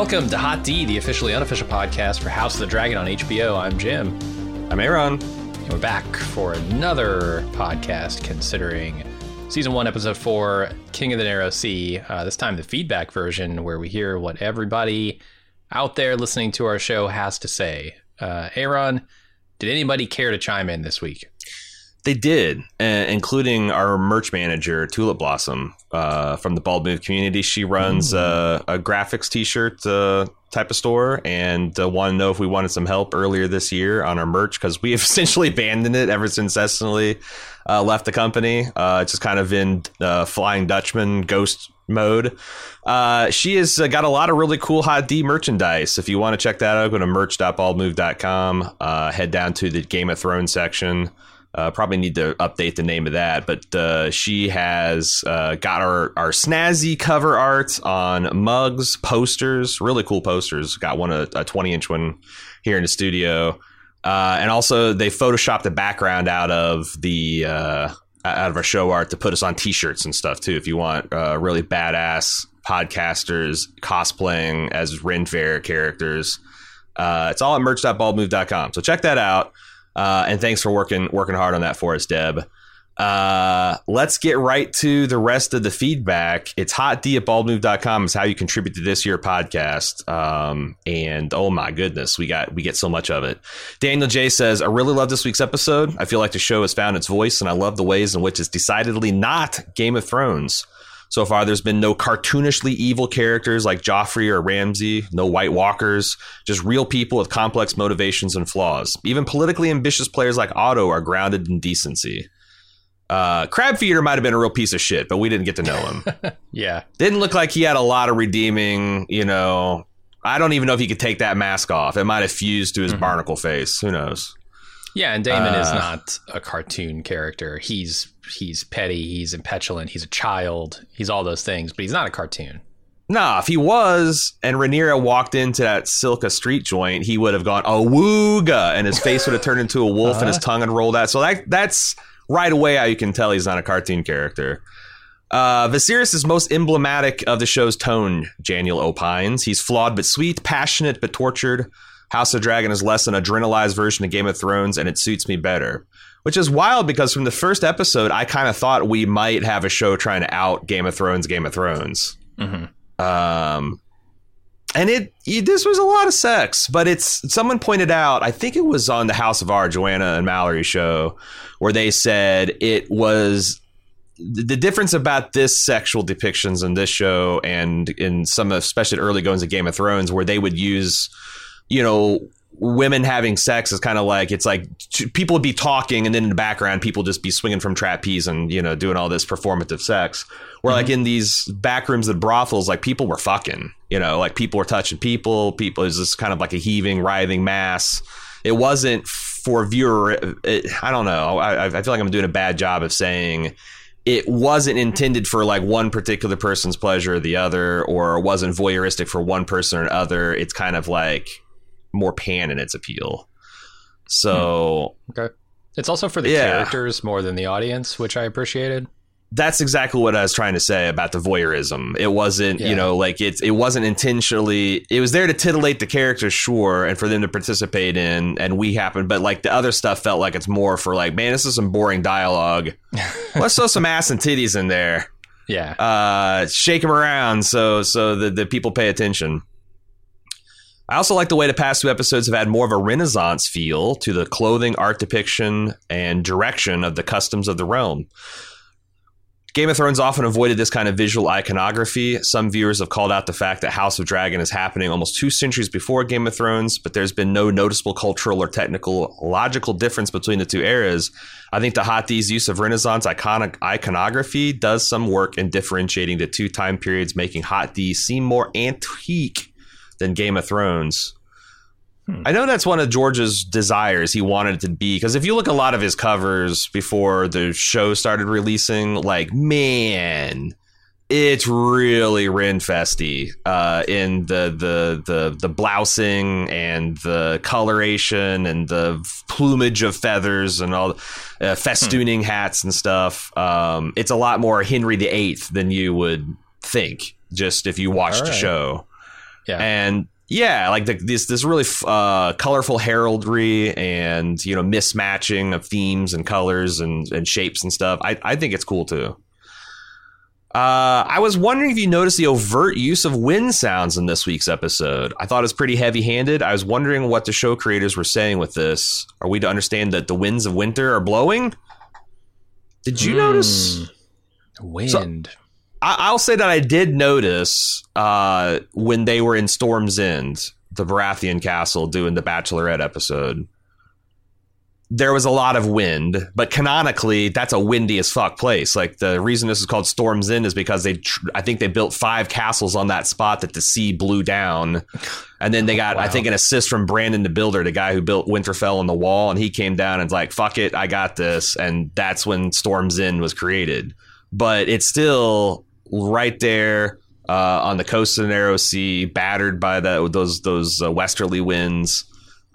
Welcome to Hot D, the officially unofficial podcast for House of the Dragon on HBO. I'm Jim. I'm Aaron. And we're back for another podcast considering Season 1, Episode 4, King of the Narrow Sea. This time the feedback version where we hear what everybody out there listening to our show has to say. Aaron, did anybody care to chime in this week? They did, including our merch manager, Tulip Blossom, from the Bald Move community. She runs a graphics t-shirt type of store and wanted to know if we wanted some help earlier this year on our merch because we have essentially abandoned it ever since Cecily left the company. Just kind of in Flying Dutchman ghost mode. She has got a lot of really cool Hot D merchandise. If you want to check that out, go to merch.baldmove.com. Head down to the Game of Thrones section. Probably need to update the name of that, but she has got our snazzy cover art on mugs, posters, really cool posters. Got one, a 20-inch one here in the studio, and also they photoshopped the background out of our show art to put us on T-shirts and stuff too. If you want really badass podcasters cosplaying as Ren Fair characters, it's all at merch.baldmove.com. So check that out. And thanks for working hard on that for us, Deb. Let's get right to the rest of the feedback. It's hotd@baldmove.com is how you contribute to this year podcast. And oh my goodness, we get so much of it. Daniel J says, I really love this week's episode. I feel like the show has found its voice and I love the ways in which it's decidedly not Game of Thrones. So far, there's been no cartoonishly evil characters like Joffrey or Ramsay, no White Walkers, just real people with complex motivations and flaws. Even politically ambitious players like Otto are grounded in decency. Crabfeeder might have been a real piece of shit, but we didn't get to know him. Yeah. Didn't look like he had a lot of redeeming, I don't even know if he could take that mask off. It might have fused to his barnacle face. Who knows? Yeah, and Daemon is not a cartoon character. He's petty, he's impetulant, he's a child, he's all those things, but he's not a cartoon. Nah, if he was, and Rhaenyra walked into that Silka Street joint, he would have gone, awooga, and his face would have turned into a wolf and his tongue had rolled out. So that's right away how you can tell he's not a cartoon character. Viserys is most emblematic of the show's tone, Janiel opines. He's flawed but sweet, passionate but tortured. House of Dragon is less an adrenalized version of Game of Thrones, and it suits me better. Which is wild because from the first episode, I kind of thought we might have a show trying to out Game of Thrones. Mm-hmm. And this was a lot of sex, but someone pointed out, I think it was on the House of R, Joanna and Mallory show, where they said it was the difference about this sexual depictions in this show and in some, especially early goings of Game of Thrones, where they would use, women having sex is kind of like, it's like people would be talking and then in the background people just be swinging from trapeze and doing all this performative sex, where like in these back rooms at brothels, like people were fucking, like people were touching people is just kind of like a heaving, writhing mass. It wasn't for viewer. I don't know, I feel like I'm doing a bad job of saying it wasn't intended for like one particular person's pleasure or the other, or it wasn't voyeuristic for one person or another. It's kind of like more pan in its appeal. So okay, it's also for the characters more than the audience, which I appreciated. That's exactly what I was trying to say about the voyeurism. It wasn't it wasn't intentionally, it was there to titillate the characters, sure, and for them to participate in, and we happened, but like the other stuff felt like it's more for like, man, this is some boring dialogue. Let's throw some ass and titties in there. Shake them around so the people pay attention. I also like the way the past two episodes have had more of a Renaissance feel to the clothing, art depiction, and direction of the customs of the realm. Game of Thrones often avoided this kind of visual iconography. Some viewers have called out the fact that House of Dragon is happening almost 2 centuries before Game of Thrones, but there's been no noticeable cultural or technical logical difference between the two eras. I think the Hot D's use of Renaissance iconography does some work in differentiating the two time periods, making Hot D seem more antique than Game of Thrones. I know that's one of George's desires. He wanted it to be, because if you look at a lot of his covers before the show started releasing, like, man, it's really Renfesty in the blousing and the coloration and the plumage of feathers and all festooning hats and stuff. It's a lot more Henry VIII than you would think, just if you watched the show. Yeah. And yeah, like this really colorful heraldry and, you know, mismatching of themes and colors and shapes and stuff. I think it's cool too. I was wondering if you noticed the overt use of wind sounds in this week's episode. I thought it was pretty heavy-handed. I was wondering what the show creators were saying with this. Are we to understand that the winds of winter are blowing? Did you notice? Wind. So, I'll say that I did notice when they were in Storm's End, the Baratheon castle, doing the Bachelorette episode. There was a lot of wind, but canonically, that's a windy as fuck place. Like, the reason this is called Storm's End is because I think they built 5 castles on that spot that the sea blew down. And then they got, I think, an assist from Brandon the Builder, the guy who built Winterfell on the wall. And he came down and was like, fuck it, I got this. And that's when Storm's End was created. But it's still right there on the coast of the Narrow Sea, battered by those westerly winds.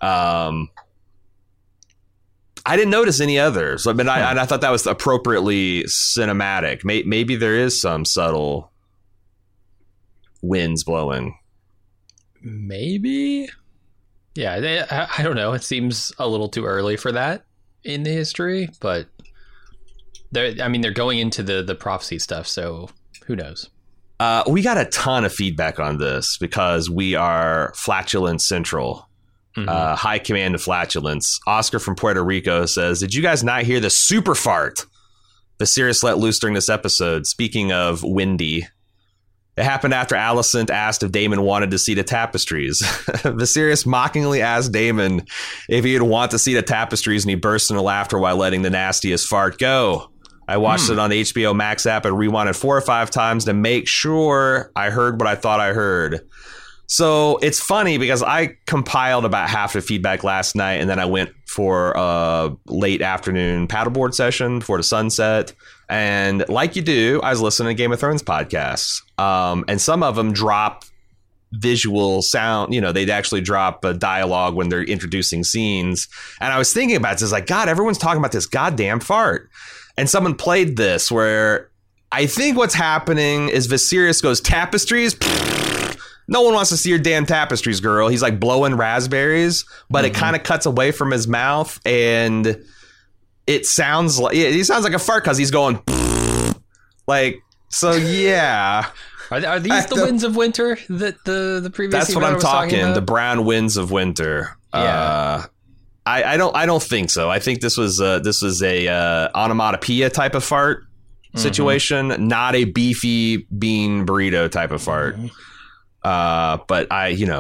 I didn't notice any others. I mean, I thought that was appropriately cinematic. Maybe there is some subtle winds blowing. Maybe. Yeah, I don't know. It seems a little too early for that in the history, but they're going into the prophecy stuff, so who knows? We got a ton of feedback on this because we are flatulence central. High command of flatulence. Oscar from Puerto Rico says, did you guys not hear the super fart Viserys let loose during this episode? Speaking of windy, it happened after Alicent asked if Daemon wanted to see the tapestries. Viserys mockingly asked Daemon if he'd want to see the tapestries, and he burst into laughter while letting the nastiest fart go. I watched it on the HBO Max app and rewinded 4 or 5 times to make sure I heard what I thought I heard. So it's funny because I compiled about half the feedback last night, and then I went for a late afternoon paddleboard session before the sunset. And like you do, I was listening to Game of Thrones podcasts. And some of them drop visual sound. You know, they'd actually drop a dialogue when they're introducing scenes. And I was thinking about this, like, God, everyone's talking about this goddamn fart. And someone played this where I think what's happening is Viserys goes, tapestries? No one wants to see your damn tapestries, girl. He's like blowing raspberries, but it kind of cuts away from his mouth, and it sounds like he sounds like a fart because he's going like. So yeah, are these the winds of winter that the previous? That's what I'm talking. The brown winds of winter. Yeah. I don't think so. I think this was a onomatopoeia type of fart situation, not a beefy bean burrito type of fart. But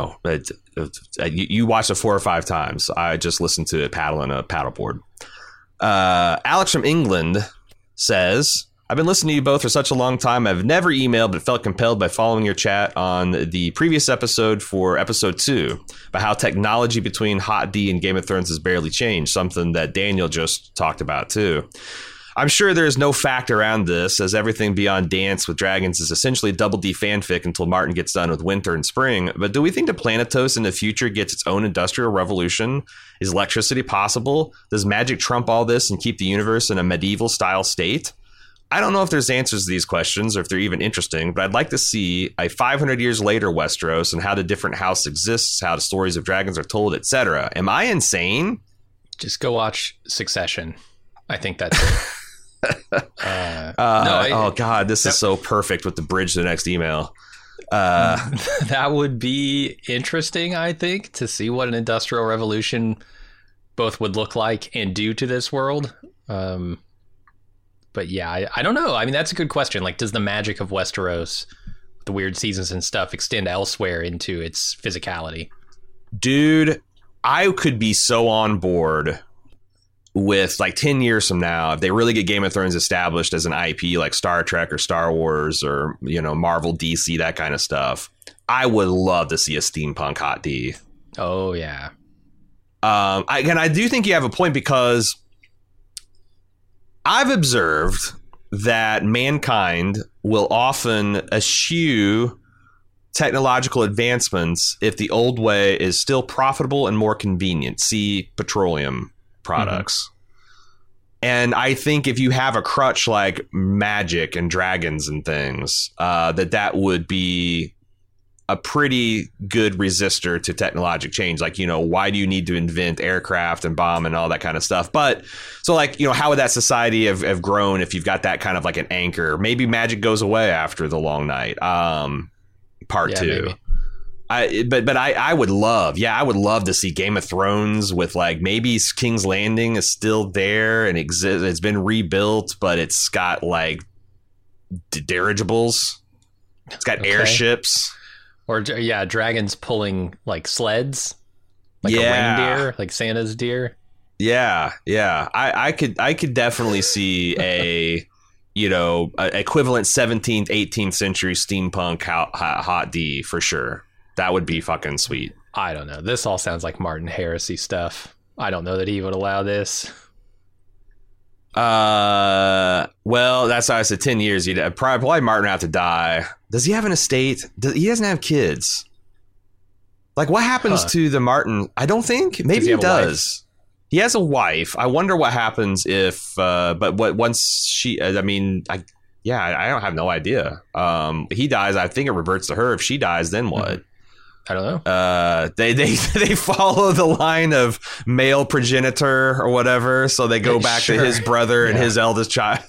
you watched it 4 or 5 times. I just listened to it paddling a paddleboard. Alex from England says, I've been listening to you both for such a long time. I've never emailed, but felt compelled by following your chat on the previous episode for episode 2 about how technology between Hot D and Game of Thrones has barely changed, something that Daniel just talked about too. I'm sure there is no fact around this, as everything beyond Dance with Dragons is essentially Double D fanfic until Martin gets done with Winter and Spring. But do we think that Planetos in the future gets its own industrial revolution? Is electricity possible? Does magic trump all this and keep the universe in a medieval-style state? I don't know if there's answers to these questions or if they're even interesting, but I'd like to see a 500 years later Westeros and how the different house exists, how the stories of dragons are told, etc. Am I insane? Just go watch Succession. I think that's it. Oh God, this is so perfect with the bridge to the next email. That would be interesting, I think, to see what an industrial revolution both would look like and do to this world. But yeah, I don't know. I mean, that's a good question. Like, does the magic of Westeros, the weird seasons and stuff, extend elsewhere into its physicality? Dude, I could be so on board with, like, 10 years from now, if they really get Game of Thrones established as an IP like Star Trek or Star Wars or, you know, Marvel, DC, that kind of stuff, I would love to see a steampunk Hot D. Oh, yeah. I do think you have a point, because I've observed that mankind will often eschew technological advancements if the old way is still profitable and more convenient. See petroleum products. And I think if you have a crutch like magic and dragons and things, that would be a pretty good resistor to technologic change. Like, why do you need to invent aircraft and bomb and all that kind of stuff? But so like, how would that society have grown if you've got that kind of like an anchor? Maybe magic goes away after the long night. Part two. Maybe. I would love to see Game of Thrones with like maybe King's Landing is still there and exists. It's been rebuilt, but it's got like dirigibles. It's got airships. Or dragons pulling like sleds, like a reindeer, like Santa's deer. Yeah. I could definitely see a equivalent 17th, 18th century steampunk hot D for sure. That would be fucking sweet. I don't know. This all sounds like Martin Heresy stuff. I don't know that he would allow this. Well, that's why I said 10 years. He'd probably Martin would have to die. Does he have an estate? He doesn't have kids. Like, what happens to the Martin? I don't think. Maybe he does. He has a wife. I wonder what happens if. Once she. I don't have no idea. He dies. I think it reverts to her. If she dies, then what? I don't know. They follow the line of male progenitor or whatever, so they go back to his brother and his eldest child.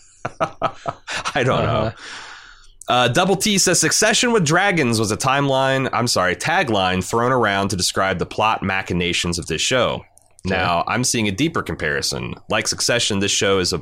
I don't know. Double T says Succession with Dragons was a tagline thrown around to describe the plot machinations of this show. Now I'm seeing a deeper comparison. Like Succession, this show is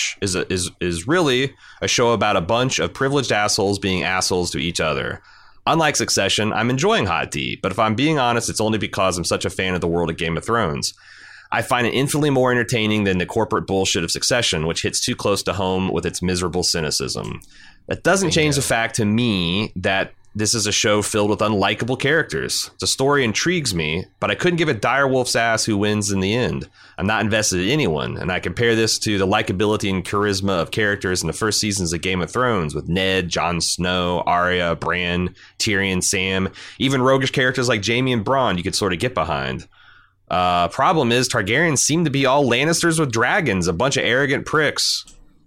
really a show about a bunch of privileged assholes being assholes to each other. Unlike Succession, I'm enjoying Hot D, but if I'm being honest, it's only because I'm such a fan of the world of Game of Thrones. I find it infinitely more entertaining than the corporate bullshit of Succession, which hits too close to home with its miserable cynicism. That doesn't change the fact to me that this is a show filled with unlikable characters. The story intrigues me, but I couldn't give a dire wolf's ass who wins in the end. I'm not invested in anyone, and I compare this to the likability and charisma of characters in the first seasons of Game of Thrones with Ned, Jon Snow, Arya, Bran, Tyrion, Sam, even roguish characters like Jaime and Bronn you could sort of get behind. Problem is, Targaryens seem to be all Lannisters with dragons, a bunch of arrogant pricks.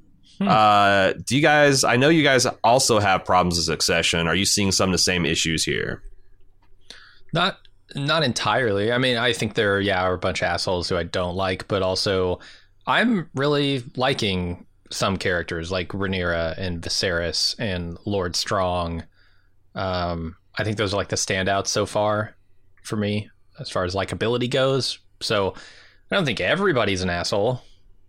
Do you guys, I know you guys also have problems with Succession. Are you seeing some of the same issues here? Not entirely. I mean, I think there are a bunch of assholes who I don't like, but also I'm really liking some characters like Rhaenyra and Viserys and Lord Strong. I think those are like the standouts so far for me as far as likability goes. So I don't think everybody's an asshole.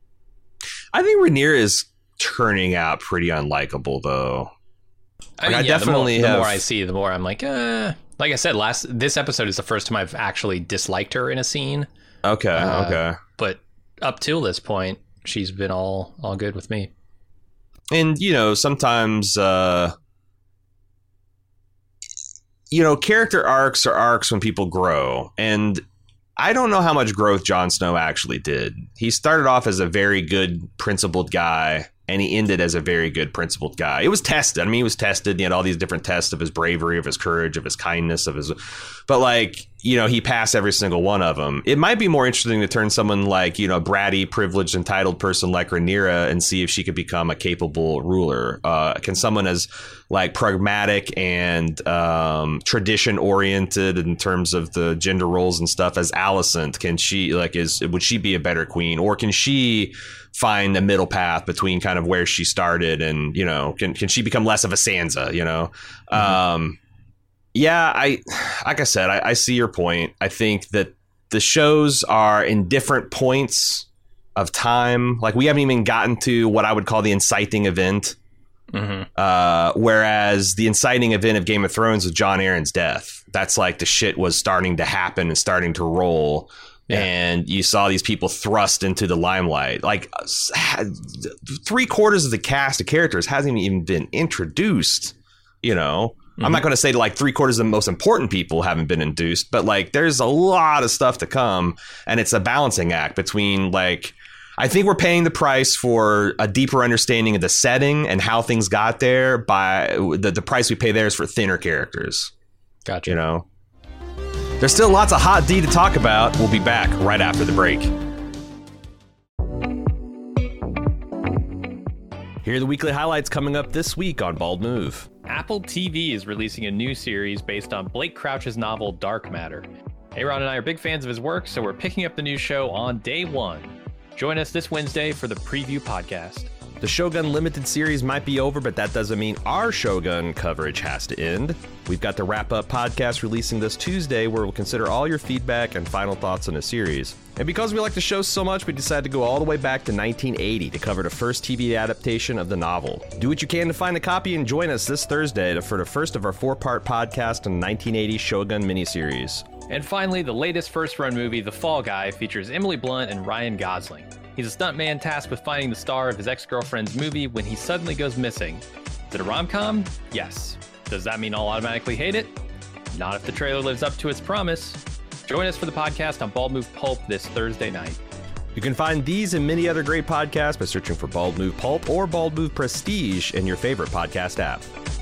I think Rhaenyra is turning out pretty unlikable, though. I definitely the more I see, the more I'm like I said, this episode is the first time I've actually disliked her in a scene. Okay. But up till this point, she's been all good with me. And sometimes character arcs are arcs when people grow, and I don't know how much growth Jon Snow actually did. He started off as a very good principled guy, and he ended as a very good principled guy. It was tested. I mean, he was tested. He had all these different tests of his bravery, of his courage, of his kindness, but he passed every single one of them. It might be more interesting to turn someone like, bratty, privileged, entitled person like Rhaenyra and see if she could become a capable ruler. Can someone as like pragmatic and tradition oriented in terms of the gender roles and stuff as Alicent, can she would she be a better queen, or can she find a middle path between kind of where she started and can she become less of a Sansa? Like I said, I see your point. I think that the shows are in different points of time. Like, we haven't even gotten to what I would call the inciting event. Whereas the inciting event of Game of Thrones was Jon Arryn's death. That's like the shit was starting to happen and starting to roll. Yeah. And you saw these people thrust into the limelight. Like 3/4 of the cast of characters hasn't even been introduced, I'm not going to say like 3/4 of the most important people haven't been induced, but like there's a lot of stuff to come, and it's a balancing act between like, I think we're paying the price for a deeper understanding of the setting and how things got there. By the price we pay there is for thinner characters. Gotcha. There's still lots of Hot D to talk about. We'll be back right after the break. Here are the weekly highlights coming up this week on Bald Move. Apple TV is releasing a new series based on Blake Crouch's novel Dark Matter. Aaron and I are big fans of his work, so we're picking up the new show on day one. Join us this Wednesday for the preview podcast. The Shogun Limited series might be over, but that doesn't mean our Shogun coverage has to end. We've got the wrap-up podcast releasing this Tuesday, where we'll consider all your feedback and final thoughts on the series. And because we like the show so much, we decided to go all the way back to 1980 to cover the first TV adaptation of the novel. Do what you can to find a copy and join us this Thursday for the first of our 4-part podcast on the 1980 Shogun miniseries. And finally, the latest first-run movie, The Fall Guy, features Emily Blunt and Ryan Gosling. He's a stuntman tasked with finding the star of his ex-girlfriend's movie when he suddenly goes missing. Is it a rom-com? Yes. Does that mean I'll automatically hate it? Not if the trailer lives up to its promise. Join us for the podcast on Bald Move Pulp this Thursday night. You can find these and many other great podcasts by searching for Bald Move Pulp or Bald Move Prestige in your favorite podcast app.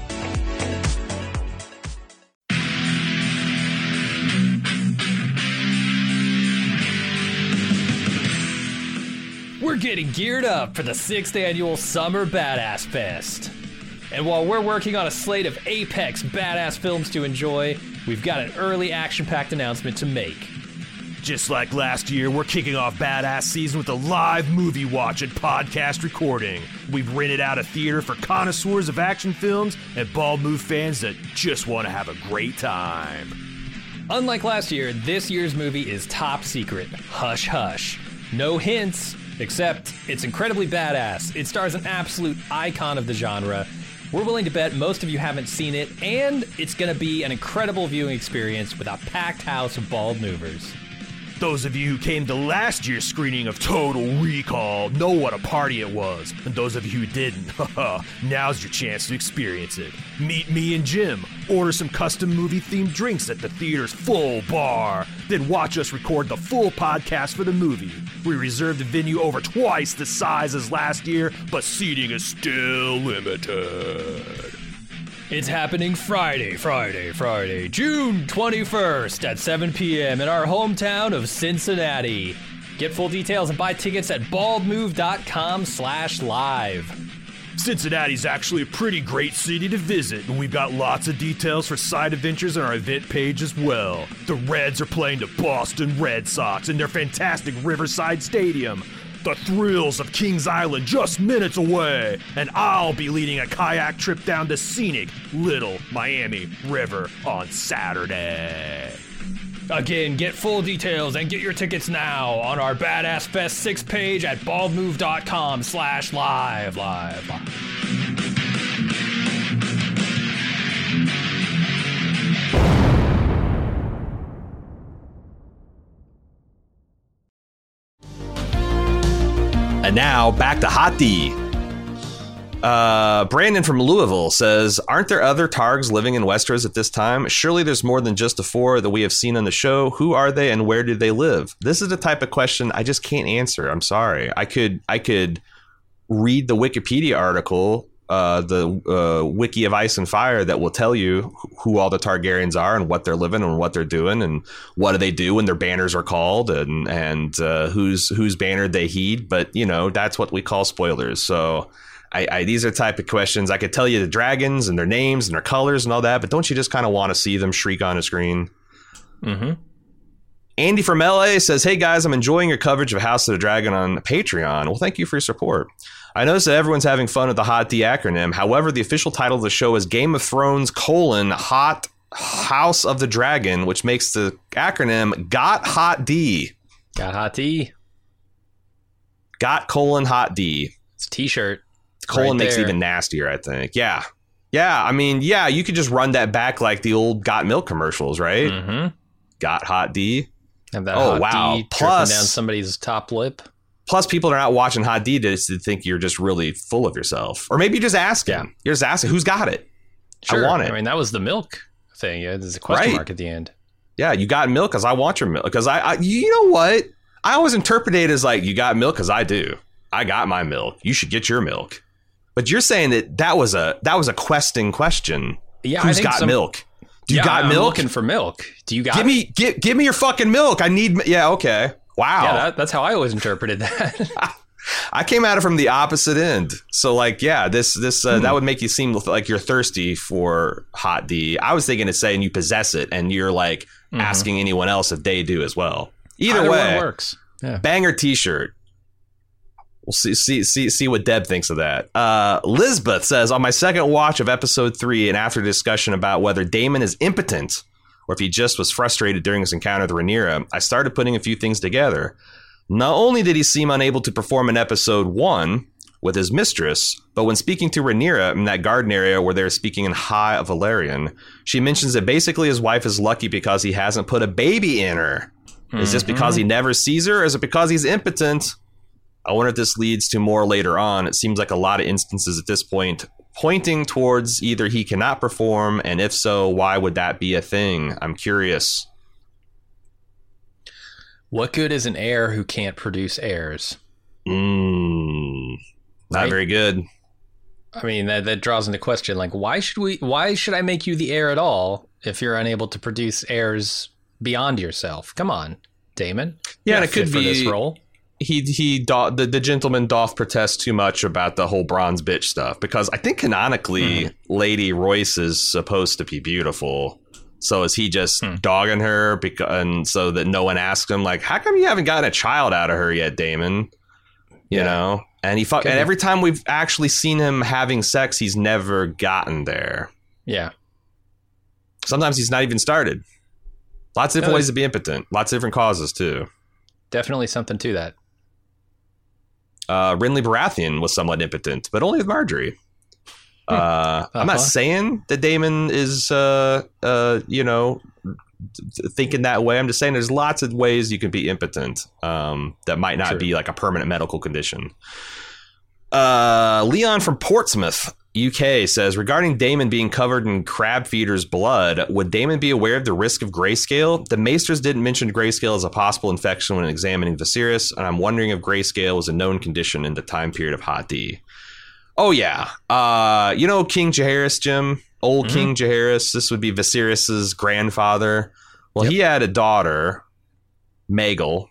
We're getting geared up for the 6th annual Summer Badass Fest. And while we're working on a slate of apex badass films to enjoy, we've got an early action-packed announcement to make. Just like last year, we're kicking off Badass Season with a live movie watch and podcast recording. We've rented out a theater for connoisseurs of action films and Bald Move fans that just want to have a great time. Unlike last year, this year's movie is top secret. Hush hush. No hints, except it's incredibly badass. It stars an absolute icon of the genre. We're willing to bet most of you haven't seen it, and it's going to be an incredible viewing experience with a packed house of bald movers. Those of you who came to last year's screening of Total Recall know what a party it was. And those of you who didn't, now's your chance to experience it. Meet me and Jim, order some custom movie-themed drinks at the theater's full bar, then watch us record the full podcast for the movie. We reserved the venue over twice the size as last year, but seating is still limited. It's happening Friday, June 21st at 7 p.m. in our hometown of Cincinnati. Get full details and buy tickets at baldmove.com/live. Cincinnati's actually a pretty great city to visit, and we've got lots of details for side adventures on our event page as well. The Reds are playing the Boston Red Sox in their fantastic Riverside Stadium. The thrills of Kings Island just minutes away, and I'll be leading a kayak trip down the scenic Little Miami River on Saturday. Again, get full details and get your tickets now on our Badass Fest 6 page at baldmove.com/live. And now, back to Hot D. Brandon from Louisville says, aren't there other Targs living in Westeros at this time? Surely there's more than just the 4 that we have seen on the show. Who are they and where do they live? This is the type of question I just can't answer. I'm sorry. I could read the Wikipedia article, the Wiki of Ice and Fire, that will tell you who all the Targaryens are and what they're living and what they're doing and what do they do when their banners are called and whose banner they heed. But, you know, that's what we call spoilers. So these are the type of questions. I could tell you the dragons and their names and their colors and all that, but don't you just kind of want to see them shriek on a screen? Mm-hmm. Andy from LA says, hey guys, I'm enjoying your coverage of House of the Dragon on Patreon. Well, thank you for your support. I noticed that everyone's having fun with the Hot D acronym. However, the official title of the show is Game of Thrones : Hot House of the Dragon, which makes the acronym Got Hot D. Got Hot D. Got : Hot D. It's a t-shirt. Colon right makes it there. even nastier, I think. Yeah. I mean, yeah, you could just run that back like the old Got Milk commercials, right? Mm-hmm. Got Hot D. Have that Oh, Hot wow. D Plus- dripping down somebody's top lip. Plus, people are not watching Hot D to think you're just really full of yourself. Or maybe you're just asking. Yeah. You're just asking, who's got it? Sure. I want it. I mean, that was the milk thing. Yeah, there's a question Right. mark at the end. Yeah, you got milk because I want your milk. Because I you know what? I always interpret it as like, you got milk because I do. I got my milk. You should get your milk. But you're saying that was a questing question. Yeah, I Who's think got milk? Do you got I'm milk? looking for milk. Do you got Give me your fucking milk. I need. Yeah. Okay. Wow. Yeah, that's how I always interpreted that. I came at it from the opposite end. So like, yeah, this that would make you seem like you're thirsty for Hot D. I was thinking of saying you possess it and you're like asking anyone else if they do as well. Either way, one works. Yeah. Banger t-shirt. We'll see what Deb thinks of that. Lisbeth says, on my second watch of episode 3 and after discussion about whether Daemon is impotent or if he just was frustrated during his encounter with Rhaenyra, I started putting a few things together. Not only did he seem unable to perform in episode 1 with his mistress, but when speaking to Rhaenyra in that garden area where they're speaking in High Valyrian, she mentions that basically his wife is lucky because he hasn't put a baby in her. Is this because he never sees her, or is it because he's impotent? I wonder if this leads to more later on. It seems like a lot of instances at this point pointing towards either he cannot perform, and if so, why would that be a thing? I'm curious. What good is an heir who can't produce heirs? Not Right? very good. I mean, that draws into question, like, why should I make you the heir at all if you're unable to produce heirs beyond yourself? Come on, Daemon. Yeah, You're and it could fit for be this role. The gentleman doth protest too much about the whole bronze bitch stuff, because I think canonically Lady Royce is supposed to be beautiful. So is he just dogging her and so that no one asks him, like, how come you haven't gotten a child out of her yet, Daemon? You know? And and every time we've actually seen him having sex, he's never gotten there. Yeah. Sometimes he's not even started. Lots of different ways to be impotent. Lots of different causes, too. Definitely something to that. Renly Baratheon was somewhat impotent, but only with Marjorie. I'm not saying that Daemon is, thinking that way. I'm just saying there's lots of ways you can be impotent that might not be like a permanent medical condition. Leon from Portsmouth, UK says, regarding Daemon being covered in crab feeder's blood, would Daemon be aware of the risk of grayscale? The Maesters didn't mention grayscale as a possible infection when examining Viserys, and I'm wondering if grayscale was a known condition in the time period of Hot D. Oh, yeah. King Jaehaerys, Jim? Old King Jaehaerys. This would be Viserys' grandfather. Well, he had a daughter, Miguel,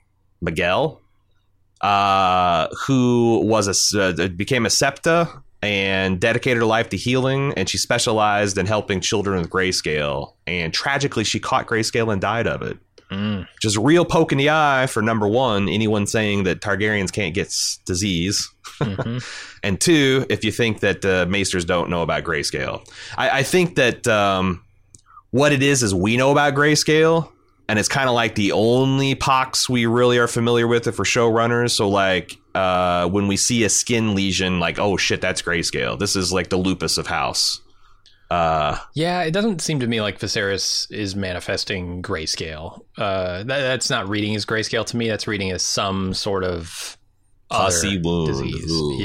who became a septa and dedicated her life to healing, and she specialized in helping children with grayscale. And tragically, she caught grayscale and died of it. Which is a real poke in the eye for, number one, anyone saying that Targaryens can't get disease. And two, if you think that Maesters don't know about grayscale. I think that what it is we know about grayscale, and it's kind of like the only pox we really are familiar with if we're showrunners. So like when we see a skin lesion, like, oh shit, that's grayscale. This is like the lupus of House. Yeah, it doesn't seem to me like Viserys is manifesting grayscale. That's not reading as grayscale to me. That's reading as some sort of pussy wound disease. Ooh.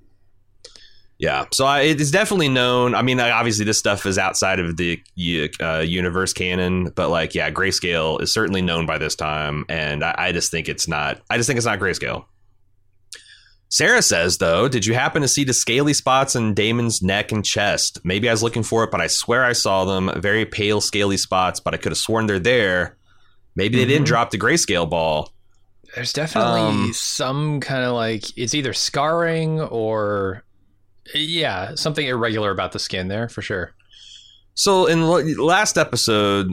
Yeah. So it's definitely known. I mean, obviously this stuff is outside of the universe canon, but like, yeah, grayscale is certainly known by this time, and I just think it's not. I just think it's not grayscale. Sarah says, though, did you happen to see the scaly spots in Daemon's neck and chest? Maybe I was looking for it, but I swear I saw them. Very pale, scaly spots, but I could have sworn they're there. Maybe they didn't drop the grayscale ball. There's definitely some kind of like, it's either scarring or, yeah, something irregular about the skin there, for sure. So in the last episode,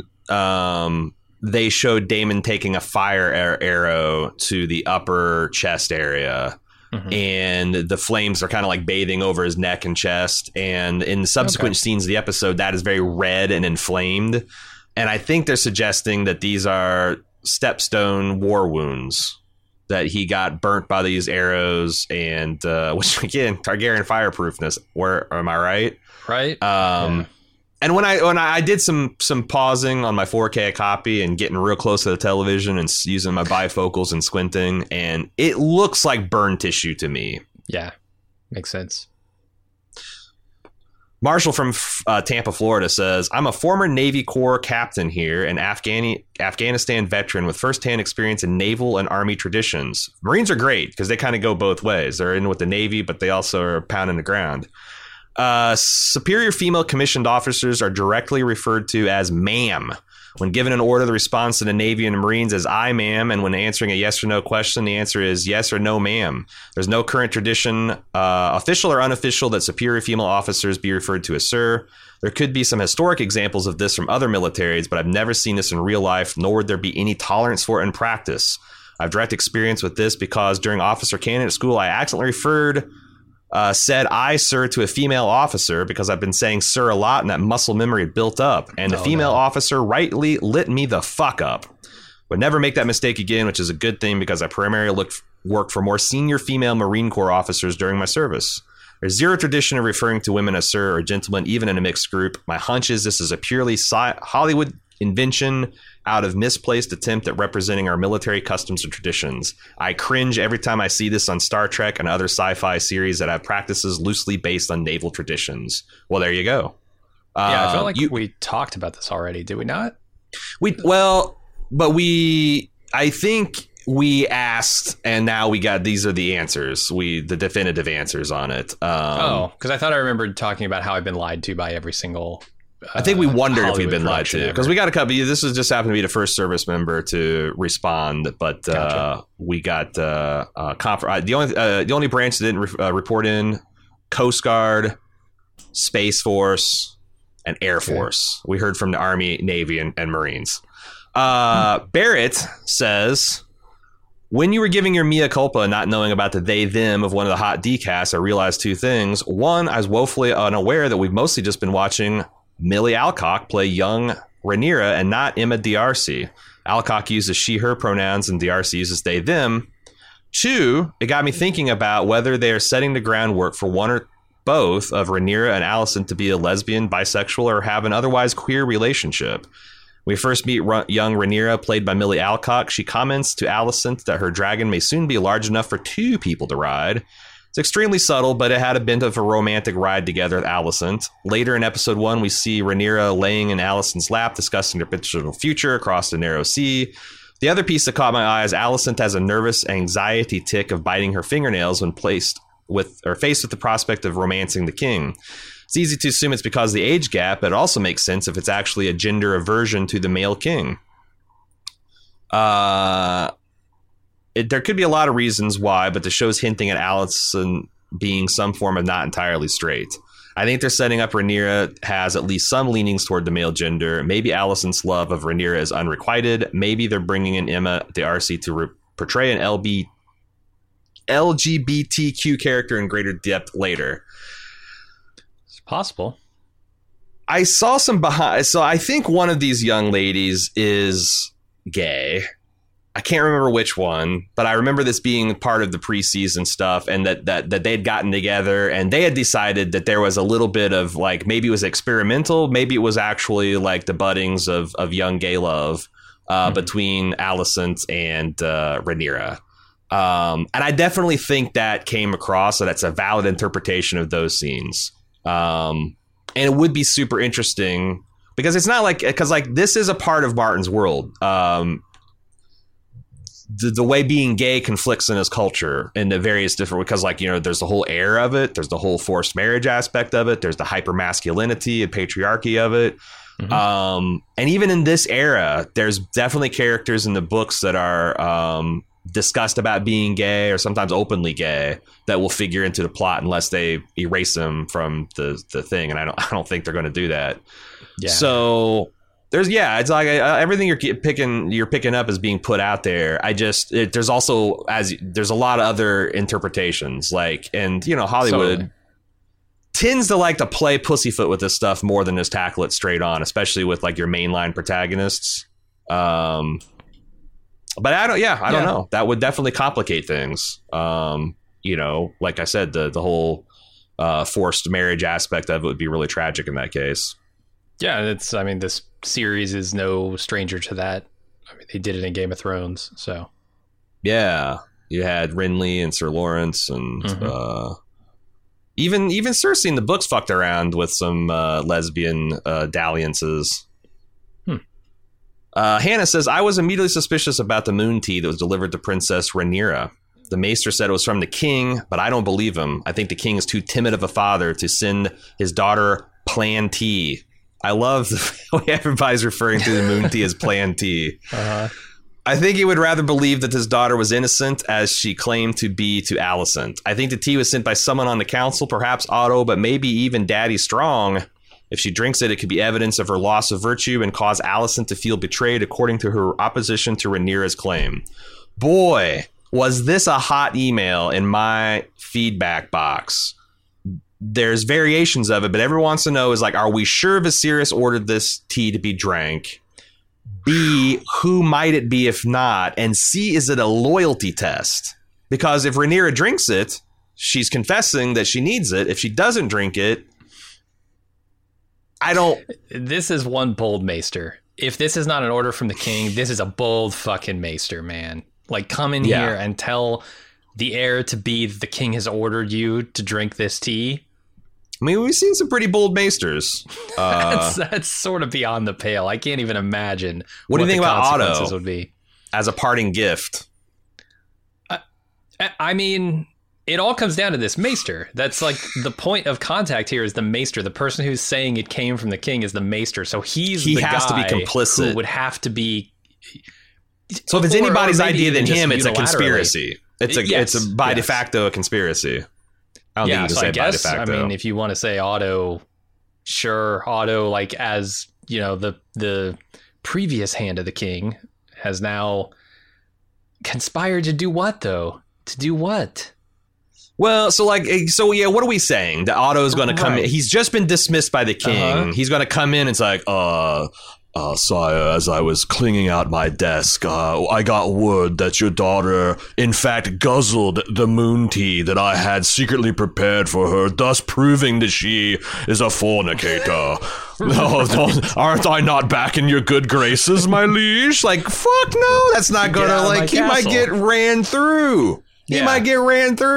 they showed Daemon taking a fire arrow to the upper chest area. And the flames are kind of like bathing over his neck and chest. And in the subsequent scenes of the episode, that is very red and inflamed. And I think they're suggesting that these are Stepstone war wounds, that he got burnt by these arrows, and which again, Targaryen fireproofness. Where am I right? Right. Yeah. And when I did some pausing on my 4K copy and getting real close to the television and using my bifocals and squinting, and it looks like burn tissue to me. Yeah, makes sense. Marshall from Tampa, Florida says, I'm a former Navy Corps captain here, an Afghanistan veteran with firsthand experience in naval and Army traditions. Marines are great because they kind of go both ways. They're in with the Navy, but they also are pounding the ground. Superior female commissioned officers are directly referred to as ma'am, When given an order, the response to the Navy and Marines is "I, ma'am," and when answering a yes or no question, the answer is yes or no, ma'am. There's no current tradition, official or unofficial, that superior female officers be referred to as sir. There could be some historic examples of this from other militaries, but I've never seen this in real life, nor would there be any tolerance for it in practice. I have direct experience with this because during officer candidate school, I accidentally said "I, sir" to a female officer because I've been saying "sir" a lot and that muscle memory had built up. And the female officer rightly lit me the fuck up. Would never make that mistake again, which is a good thing because I primarily worked for more senior female Marine Corps officers during my service. There's zero tradition of referring to women as sir or gentleman, even in a mixed group. My hunch is this is a purely Hollywood invention out of misplaced attempt at representing our military customs and traditions. I cringe every time I see this on Star Trek and other sci-fi series that have practices loosely based on naval traditions. Well, there you go. Yeah, I felt like we talked about this already, did we not? I think we asked, and now we got, these are the answers, the definitive answers on it. Because I thought I remembered talking about how I've been lied to by every single I think we wondered Hollywood if we'd been lied to, because we got a couple. This has just happened to be the first service member to respond, but gotcha. We got the only branch that didn't report in: Coast Guard, Space Force, and Air Force. We heard from the Army, Navy, and Marines. Barrett says, when you were giving your mea culpa, not knowing about the they-them of one of the hot D-casts, I realized two things. One, I was woefully unaware that we've mostly just been watching Millie Alcock play young Rhaenyra and not Emma D'Arcy. Alcock uses she/her pronouns and D'Arcy uses they/them. Two, it got me thinking about whether they are setting the groundwork for one or both of Rhaenyra and Alicent to be a lesbian, bisexual, or have an otherwise queer relationship. We first meet young Rhaenyra, played by Millie Alcock. She comments to Alicent that her dragon may soon be large enough for two people to ride. It's extremely subtle, but it had a bit of a romantic ride together with Alicent. Later in episode 1, we see Rhaenyra laying in Alicent's lap, discussing their potential future across the narrow sea. The other piece that caught my eye is Alicent has a nervous anxiety tic of biting her fingernails when faced with the prospect of romancing the king. It's easy to assume it's because of the age gap, but it also makes sense if it's actually a gender aversion to the male king. There could be a lot of reasons why, but the show's hinting at Alicent being some form of not entirely straight. I think they're setting up Rhaenyra has at least some leanings toward the male gender. Maybe Alicent's love of Rhaenyra is unrequited. Maybe they're bringing in Emma D'Arcy to portray an LGBTQ character in greater depth later. It's possible. I saw some behind. So I think one of these young ladies is gay. I can't remember which one, but I remember this being part of the preseason stuff, and that they'd gotten together and they had decided that there was a little bit of like, maybe it was experimental, maybe it was actually like the buddings of young gay love between Alicent and Rhaenyra. And I definitely think that came across, so that's a valid interpretation of those scenes. And it would be super interesting because it's not like, because like this is a part of Martin's world. The way being gay conflicts in his culture in the various different, because like, you know, there's the whole air of it. There's the whole forced marriage aspect of it. There's the hyper masculinity and patriarchy of it. Mm-hmm. And even in this era, there's definitely characters in the books that are discussed about being gay or sometimes openly gay that will figure into the plot unless they erase them from the thing. And I don't think they're going to do that. Yeah. So it's like everything you're picking up is being put out there. There's also there's a lot of other interpretations, like, and you know, Hollywood tends to like to play pussyfoot with this stuff more than just tackle it straight on, especially with like your mainline protagonists. But I don't know. That would definitely complicate things. You know, like I said, the whole forced marriage aspect of it would be really tragic in that case. Yeah, this series is no stranger to that. I mean, they did it in Game of Thrones, so. Yeah, you had Renly and Sir Lawrence, and even Cersei in the books fucked around with some lesbian dalliances. Hannah says, I was immediately suspicious about the moon tea that was delivered to Princess Rhaenyra. The maester said it was from the king, but I don't believe him. I think the king is too timid of a father to send his daughter Plan T. I love everybody's referring to the moon tea as Plan T. I think he would rather believe that his daughter was innocent, as she claimed to be to Alicent. I think the tea was sent by someone on the council, perhaps Otto, but maybe even Daddy Strong. If she drinks it, it could be evidence of her loss of virtue and cause Alicent to feel betrayed, according to her opposition to Rhaenyra's claim. Boy, was this a hot email in my feedback box. There's variations of it, but everyone wants to know is like, are we sure Viserys ordered this tea to be drank? B, who might it be if not? And C, is it a loyalty test? Because if Rhaenyra drinks it, she's confessing that she needs it. If she doesn't drink it, I don't... This is one bold maester. If this is not an order from the king, this is a bold fucking maester, man. Like, come in here and tell the heir-to-be that the king has ordered you to drink this tea. I mean, we've seen some pretty bold maesters. That's sort of beyond the pale. I can't even imagine what do you think about consequences Otto would be as a parting gift? I mean, it all comes down to this maester. That's like the point of contact here is the maester. The person who's saying it came from the king is the maester. So he has to be complicit. Who would have to be. So if it's anybody's idea than him, it's a conspiracy. It's by de facto a conspiracy. I don't think you can say by de facto. I mean, if you want to say Otto, sure, Otto, like, as you know, the previous hand of the king has now conspired to do what, though? To do what? Well, what are we saying? That Otto's going to come in. He's just been dismissed by the king. He's going to come in and it's like, sire, as I was cleaning out my desk, I got word that your daughter, in fact, guzzled the moon tea that I had secretly prepared for her, thus proving that she is a fornicator. Aren't I not back in your good graces, my liege? Like, fuck no, that's not gonna, like, he might get ran through. He might get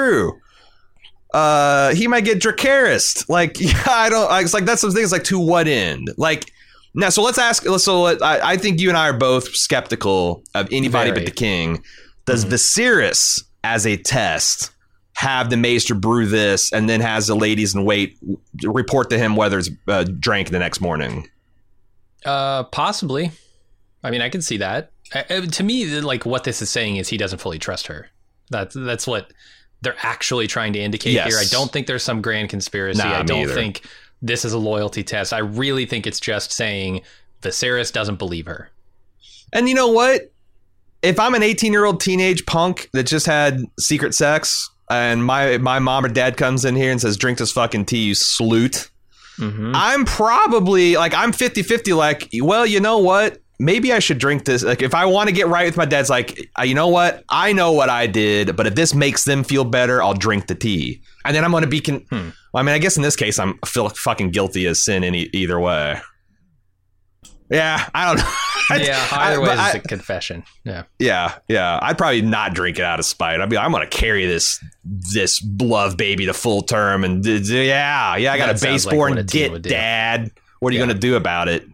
Dracarys. Like, it's like, that's some things, like, to what end? Like, now, so let's ask. I think you and I are both skeptical of anybody but the king. Does Viserys, as a test, have the maester brew this and then has the ladies in wait report to him whether it's drank the next morning? Possibly. I mean, I can see that. To me, like, what this is saying is he doesn't fully trust her. That's what they're actually trying to indicate here. I don't think there's some grand conspiracy. I don't think this is a loyalty test. I really think it's just saying Viserys doesn't believe her. And you know what? If I'm an 18-year-old teenage punk that just had secret sex and my mom or dad comes in here and says, drink this fucking tea, you sloot. I'm probably, like, I'm 50-50, like, well, you know what? Maybe I should drink this. Like, if I want to get right with my dad's like, you know what? I know what I did, but if this makes them feel better, I'll drink the tea. And then I'm going to be... Well, I mean, I guess in this case, I feel fucking guilty as sin either way. Yeah, I don't know. Either way, it's a confession. Yeah. I'd probably not drink it out of spite. I'm going to carry this love baby to full term. And I got a baseboard and get dad. What are you going to do about it?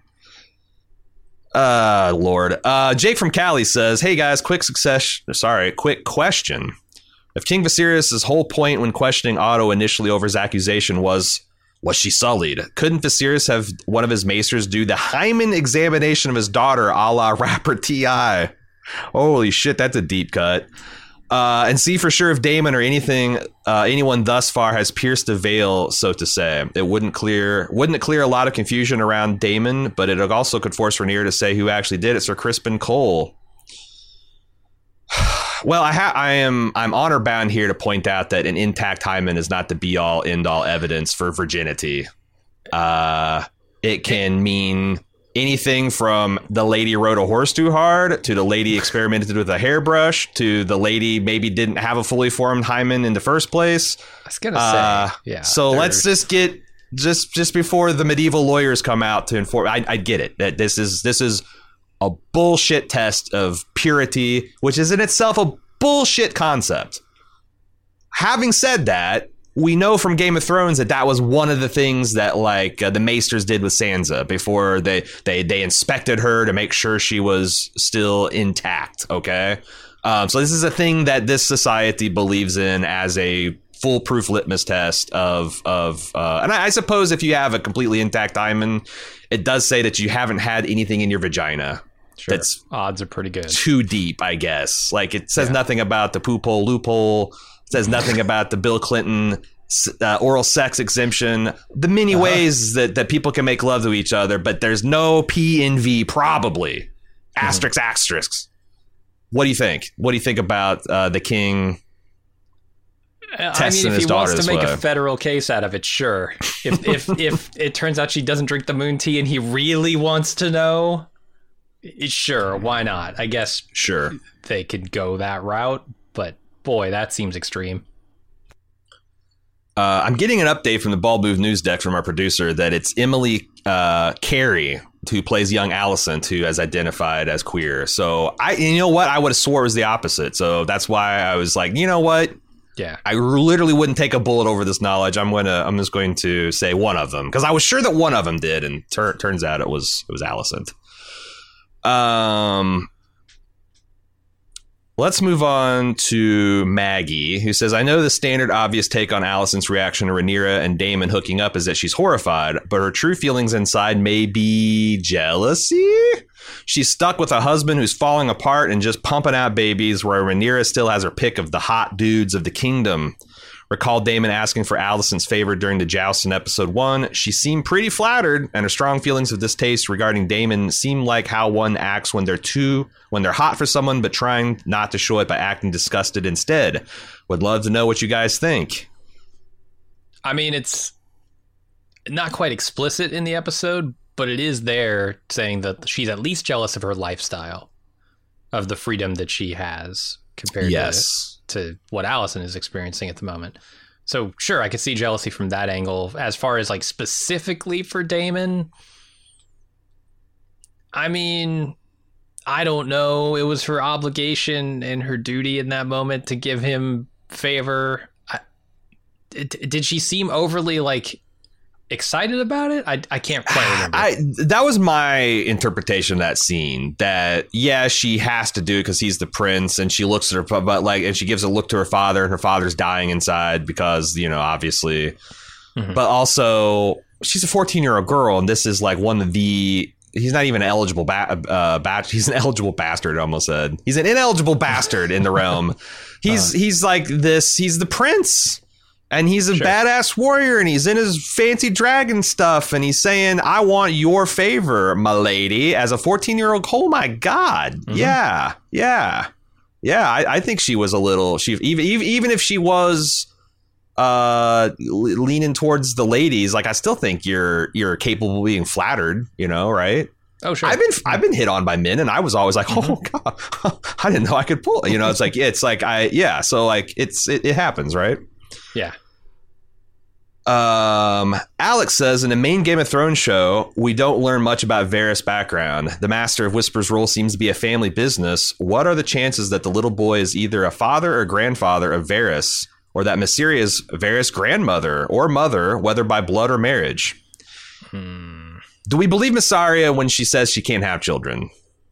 Lord. Jake from Cali says, hey guys, quick question. If King Viserys' whole point when questioning Otto initially over his accusation was she sullied, couldn't Viserys have one of his maesters do the hymen examination of his daughter a la rapper T.I.? Holy shit, that's a deep cut. And see for sure if Daemon or anyone thus far has pierced the veil, so to say. Wouldn't it clear a lot of confusion around Daemon, but it also could force Rhaenyra to say who actually did it, Sir Crispin Cole. Well, I'm honor bound here to point out that an intact hymen is not the be all end all evidence for virginity. It can mean anything from the lady rode a horse too hard to the lady experimented with a hairbrush to the lady maybe didn't have a fully formed hymen in the first place. I was gonna say, So let's just get just before the medieval lawyers come out to inform. I get it that this is a bullshit test of purity, which is in itself a bullshit concept. Having said that, we know from Game of Thrones that was one of the things that the Maesters did with Sansa before they inspected her to make sure she was still intact. Okay. So this is a thing that this society believes in as a foolproof litmus test of and I suppose if you have a completely intact hymen, it does say that you haven't had anything in your vagina. Sure. That's odds are pretty good. Too deep, I guess. Like it says nothing about the poop hole loophole. It says nothing about the Bill Clinton oral sex exemption. The many ways that people can make love to each other, but there's no P in V probably. Asterisk, asterisks. What do you think? What do you think about the king? I mean, if he wants to make a federal case out of it, sure. If it turns out she doesn't drink the moon tea and he really wants to know, sure, why not? I guess sure they could go that route, but boy, that seems extreme. I'm getting an update from the Bald Move news deck from our producer that it's Emily Carey who plays young Alicent, who has identified as queer. So you know what? I would have swore it was the opposite. So that's why I was like, you know what? Yeah, I literally wouldn't take a bullet over this knowledge. I'm just going to say one of them because I was sure that one of them did, and turns out it was Alicent. Let's move on to Maggie, who says, I know the standard obvious take on Alicent's reaction to Rhaenyra and Daemon hooking up is that she's horrified, but her true feelings inside may be jealousy. She's stuck with a husband who's falling apart and just pumping out babies, where Rhaenyra still has her pick of the hot dudes of the kingdom. Recall Daemon asking for Alicent's favor during the joust in episode 1. She seemed pretty flattered, and her strong feelings of distaste regarding Daemon seem like how one acts when they're hot for someone, but trying not to show it by acting disgusted instead. Would love to know what you guys think. I mean, it's not quite explicit in the episode, but it is there saying that she's at least jealous of her lifestyle, of the freedom that she has compared to what Alicent is experiencing at the moment. So sure, I could see jealousy from that angle. As far as like specifically for Daemon, I mean, I don't know. It was her obligation and her duty in that moment to give him favor. Did she seem overly like excited about it? I can't quite remember. That was my interpretation of that scene, that she has to do it because he's the prince, and she looks at her, but like, and she gives a look to her father, and her father's dying inside because, obviously, but also she's a 14-year-old girl, and this is like one of the, he's not even an eligible he's an eligible bastard. I almost said he's an ineligible bastard in the realm. He's like this. He's the prince. And he's a badass warrior, and he's in his fancy dragon stuff, and he's saying, I want your favor, my lady, as a 14-year-old. Oh, my God. Mm-hmm. Yeah. I think she was a little, even if she was leaning towards the ladies, like, I still think you're capable of being flattered, right? Oh, sure. I've been hit on by men, and I was always like, oh, God, I didn't know I could pull. It's like, so like, it happens, right? Yeah. Alex says, in the main Game of Thrones show, we don't learn much about Varys' background. The Master of Whispers role seems to be a family business. What are the chances that the little boy is either a father or grandfather of Varys, or that Mysaria is Varys' grandmother or mother, whether by blood or marriage? Do we believe Mysaria when she says she can't have children?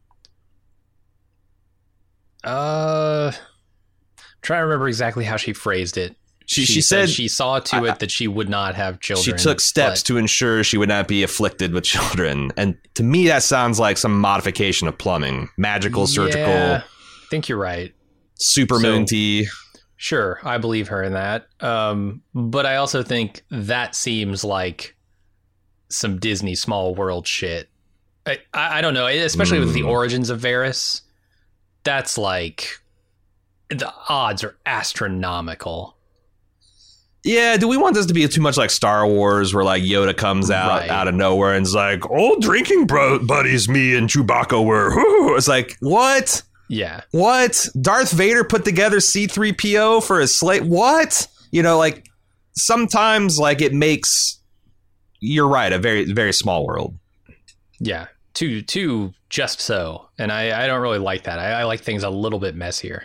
Trying to remember exactly how she phrased it. She said she saw to it that she would not have children. She took steps to ensure she would not be afflicted with children. And to me, that sounds like some modification of plumbing. Magical, surgical. I think you're right. Supermoon tea. Sure, I believe her in that. But I also think that seems like some Disney small world shit. I don't know, especially with the origins of Varys. That's like, the odds are astronomical. Yeah, do we want this to be too much like Star Wars, where like Yoda comes out of nowhere and is like, old drinking buddies me and Chewbacca were. It's like, what? Yeah. What? Darth Vader put together C-3PO for his slave? What? Like, sometimes like it makes, you're right, a very, very small world. Yeah. Too just so. And I don't really like that. I like things a little bit messier.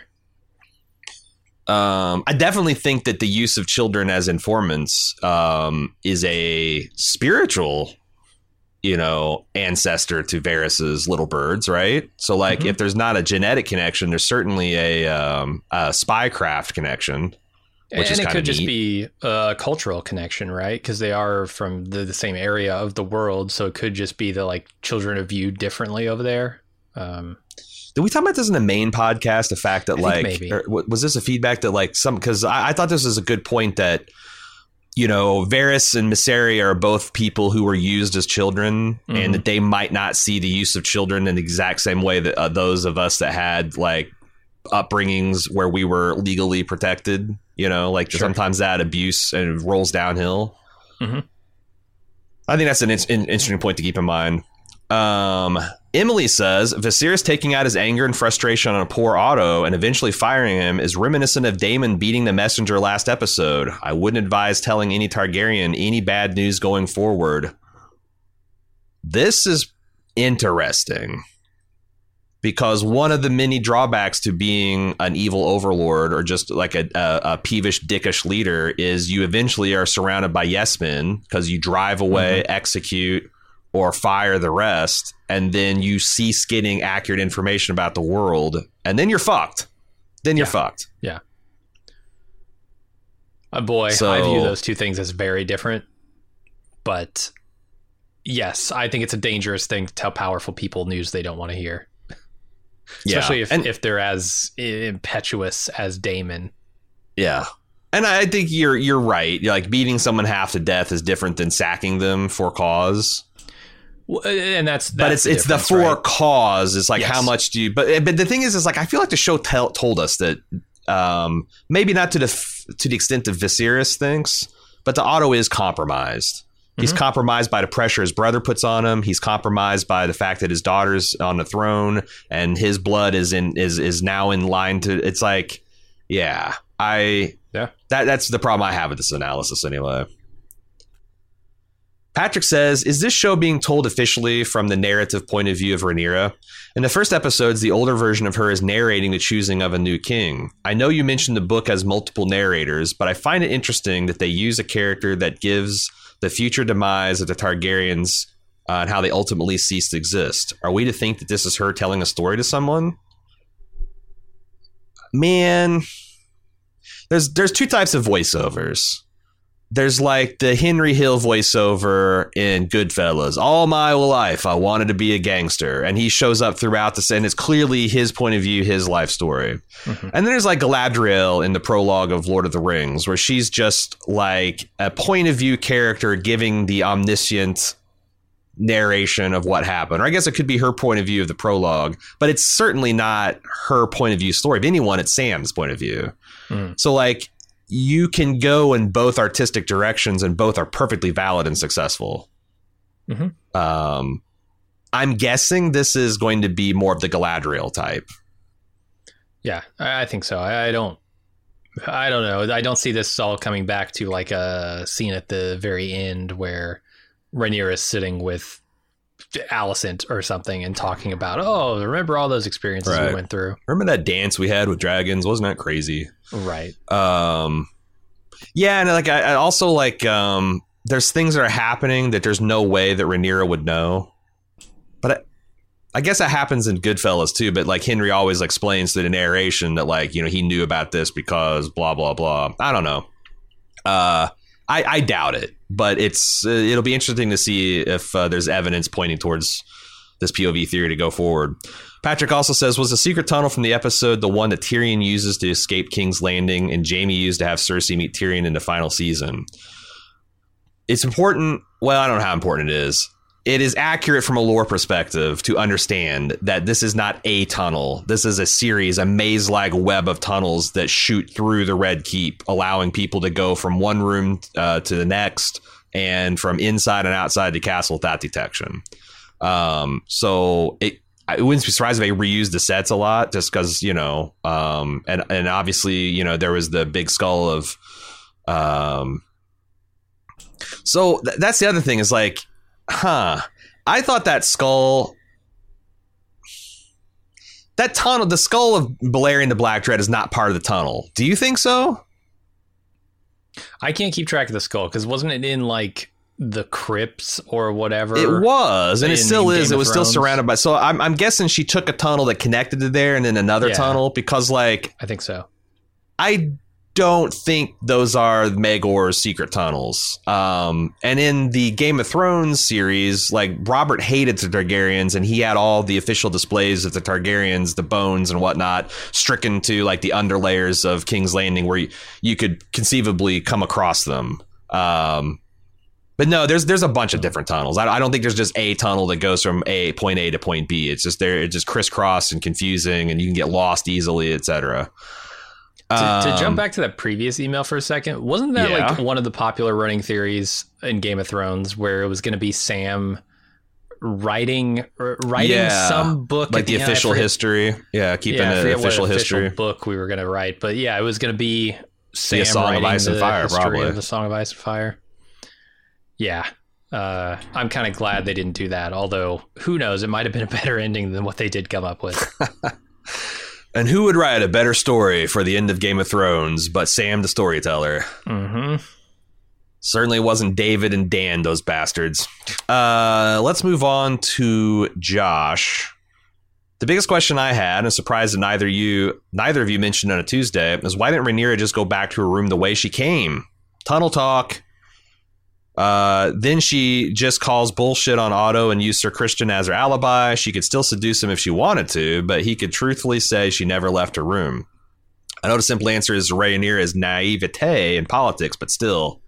I definitely think that the use of children as informants is a spiritual, ancestor to Varys's little birds, right? So, like, if there's not a genetic connection, there's certainly a spycraft connection. which is and it kind could of just neat. be a cultural connection, right? Because they are from the same area of the world, so it could just be that like children are viewed differently over there. Did we talk about this in the main podcast? The fact that I think maybe. was this a feedback that like because I thought this was a good point that, you know, Varys and Mysaria are both people who were used as children, and that they might not see the use of children in the exact same way that those of us that had like upbringings where we were legally protected, you know, like sometimes that abuse and rolls downhill. I think that's an interesting point to keep in mind. Emily says Viserys taking out his anger and frustration on a poor Otto and eventually firing him is reminiscent of Daemon beating the messenger last episode. I wouldn't advise telling any Targaryen any bad news going forward. This is interesting because one of the many drawbacks to being an evil overlord or just like a peevish, dickish leader is you eventually are surrounded by yes men because you drive away, execute, or fire the rest, and then you cease getting accurate information about the world, and then you're fucked. Then you're fucked. Yeah. Boy, So- I view those two things as very different. But yes, I think it's a dangerous thing to tell powerful people news they don't want to hear. Especially if they're as impetuous as Daemon. Yeah. And I think you're right. Like beating someone half to death is different than sacking them for cause. Well, and that's But it's the difference, for right? cause. It's like Yes. how much do you? But the thing is like I feel like the show told us that maybe not to the extent that Viserys thinks, but the Otto is compromised. He's compromised by the pressure his brother puts on him. He's compromised by the fact that his daughter's on the throne and his blood is now in line to. It's like, that's the problem I have with this analysis anyway. Patrick says, is this show being told officially from the narrative point of view of Rhaenyra? In the first episodes, the older version of her is narrating the choosing of a new king. I know you mentioned the book has multiple narrators, but I find it interesting that they use a character that gives the future demise of the Targaryens and how they ultimately cease to exist. Are we to think that this is her telling a story to someone? Man, there's two types of voiceovers. There's like the Henry Hill voiceover in Goodfellas. All my life, I wanted to be a gangster. And he shows up throughout this, and it's clearly his point of view, his life story. And then there's like Galadriel in the prologue of Lord of the Rings, where she's just like a point of view character giving the omniscient narration of what happened. Or I guess it could be her point of view of the prologue, but it's certainly not her point of view story. If anyone, it's Sam's point of view. So like, you can go in both artistic directions and both are perfectly valid and successful. I'm guessing this is going to be more of the Galadriel type. Yeah, I think so. I don't know. I don't see this all coming back to like a scene at the very end where Rhaenyra is sitting with Alicent or something and talking about, oh, remember all those experiences we went through. Remember that dance we had with dragons? Wasn't that crazy? Right. Yeah, and like I also like there's things that are happening that there's no way that Rhaenyra would know. But I guess that happens in Goodfellas too, but like Henry always explains through the narration that like, you know, he knew about this because blah blah blah. I don't know. I doubt it, but it'll be interesting to see if there's evidence pointing towards this POV theory to go forward. Patrick also says, was the secret tunnel from the episode the one that Tyrion uses to escape King's Landing and Jaime used to have Cersei meet Tyrion in the final season? It's important. Well, I don't know how important it is. It is accurate from a lore perspective to understand that this is not a tunnel. This is a series, a maze-like web of tunnels that shoot through the Red Keep, allowing people to go from one room to the next and from inside and outside the castle without detection. So it wouldn't be surprised if they reused the sets a lot just because, you know, and obviously, you know, there was the big skull of. So that's the other thing is like, I thought that skull, that tunnel, the skull of Balerion the Black Dread is not part of the tunnel. Do you think so? I can't keep track of the skull because wasn't it in like the crypts or whatever? It was, and it still is. Game It of was still Thrones? surrounded by. So I'm guessing she took a tunnel that connected to there and then another Yeah. tunnel because like I think so. I don't think those are Maegor's secret tunnels. And in the Game of Thrones series, like, Robert hated the Targaryens, and he had all the official displays of the Targaryens, the bones and whatnot, stricken to like the underlayers of King's Landing, where you could conceivably come across them. But no, there's a bunch of different tunnels. I don't think there's just a tunnel that goes from point A to point B. It's just crisscross and confusing, and you can get lost easily, etc. To jump back to that previous email for a second, wasn't that like one of the popular running theories in Game of Thrones, where it was going to be Sam writing some book, like the official history? Yeah, keeping the official history book we were going to write, but yeah, it was going to be Sam Song writing of Ice and Fire, probably of the Song of Ice and Fire. Yeah, I'm kind of glad they didn't do that. Although, who knows? It might have been a better ending than what they did come up with. And who would write a better story for the end of Game of Thrones but Sam the storyteller? Mm-hmm. Certainly wasn't David and Dan, those bastards. Let's move on to Josh. The biggest question I had, and surprised that neither of you mentioned on a Tuesday, is why didn't Rhaenyra just go back to her room the way she came? Tunnel talk. Then she just calls bullshit on Otto and used Sir Christian as her alibi. She could still seduce him if she wanted to, but he could truthfully say she never left her room. I know the simple answer is Rhaenyra's naivete in politics, but still.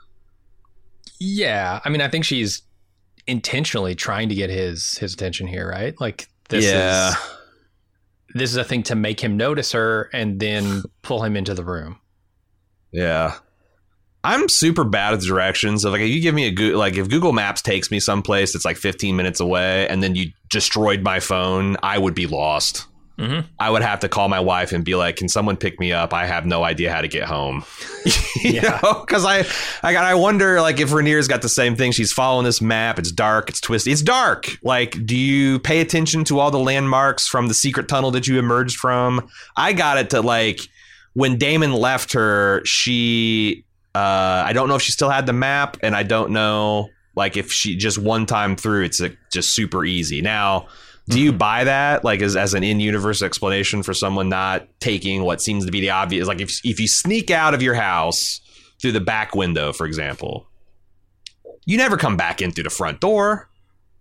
Yeah, I mean, I think she's intentionally trying to get his attention here, right? Like, this is a thing to make him notice her and then pull him into the room. Yeah. I'm super bad at directions. So, like, if you give me if Google Maps takes me someplace that's like 15 minutes away and then you destroyed my phone, I would be lost. Mm-hmm. I would have to call my wife and be like, can someone pick me up? I have no idea how to get home. You know? Because I wonder, like, if Rhaenyra's got the same thing. She's following this map. It's dark. It's twisty. It's dark. Like, do you pay attention to all the landmarks from the secret tunnel that you emerged from? I got it to, like, when Daemon left her, she... I don't know if she still had the map, and I don't know, like, if she just one time through, it's just super easy. Now, do you buy that, like, as an in-universe explanation for someone not taking what seems to be the obvious? Like, if you sneak out of your house through the back window, for example, you never come back in through the front door.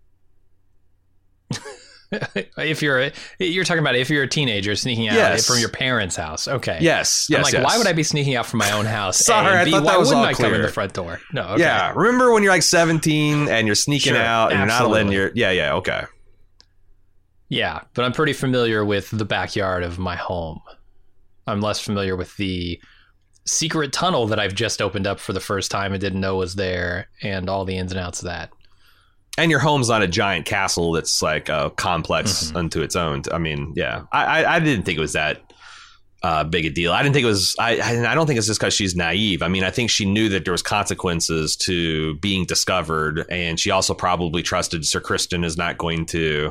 If you're talking about if you're a teenager sneaking out from your parents' house, okay. Yes. I'm like, why would I be sneaking out from my own house? Sorry, and B, I thought why that was wouldn't all I clear. come in the front door? No, okay. Yeah, remember when you're like 17 and you're sneaking out and absolutely. you're not letting your... Okay. Yeah, but I'm pretty familiar with the backyard of my home. I'm less familiar with the secret tunnel that I've just opened up for the first time and didn't know was there, and all the ins and outs of that. And your home's not a giant castle that's like a complex unto its own. I mean, yeah, I didn't think it was that big a deal. I didn't think it was. I don't think it's just because she's naive. I mean, I think she knew that there was consequences to being discovered, and she also probably trusted Sir Christian is not going to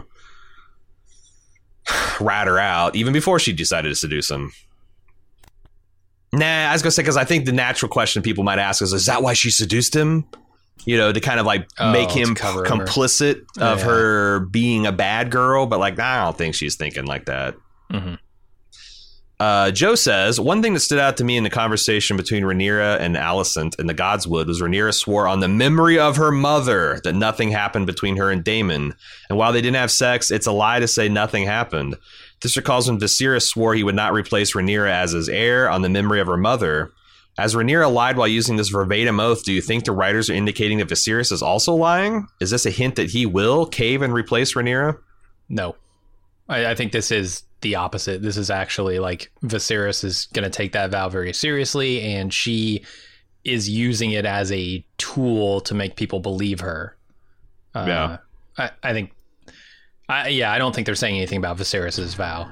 rat her out even before she decided to seduce him. Nah, I was gonna say, because I think the natural question people might ask is that why she seduced him? You know, to kind of like make him complicit of her being a bad girl. But like, I don't think she's thinking like that. Mm-hmm. Joe says, one thing that stood out to me in the conversation between Rhaenyra and Alicent in the Godswood was Rhaenyra swore on the memory of her mother that nothing happened between her and Daemon. And while they didn't have sex, it's a lie to say nothing happened. This recalls when Viserys swore he would not replace Rhaenyra as his heir on the memory of her mother. As Rhaenyra lied while using this verbatim oath, do you think the writers are indicating that Viserys is also lying? Is this a hint that he will cave and replace Rhaenyra? No. I think this is the opposite. This is actually like Viserys is going to take that vow very seriously, and she is using it as a tool to make people believe her. I think... I don't think they're saying anything about Viserys' vow.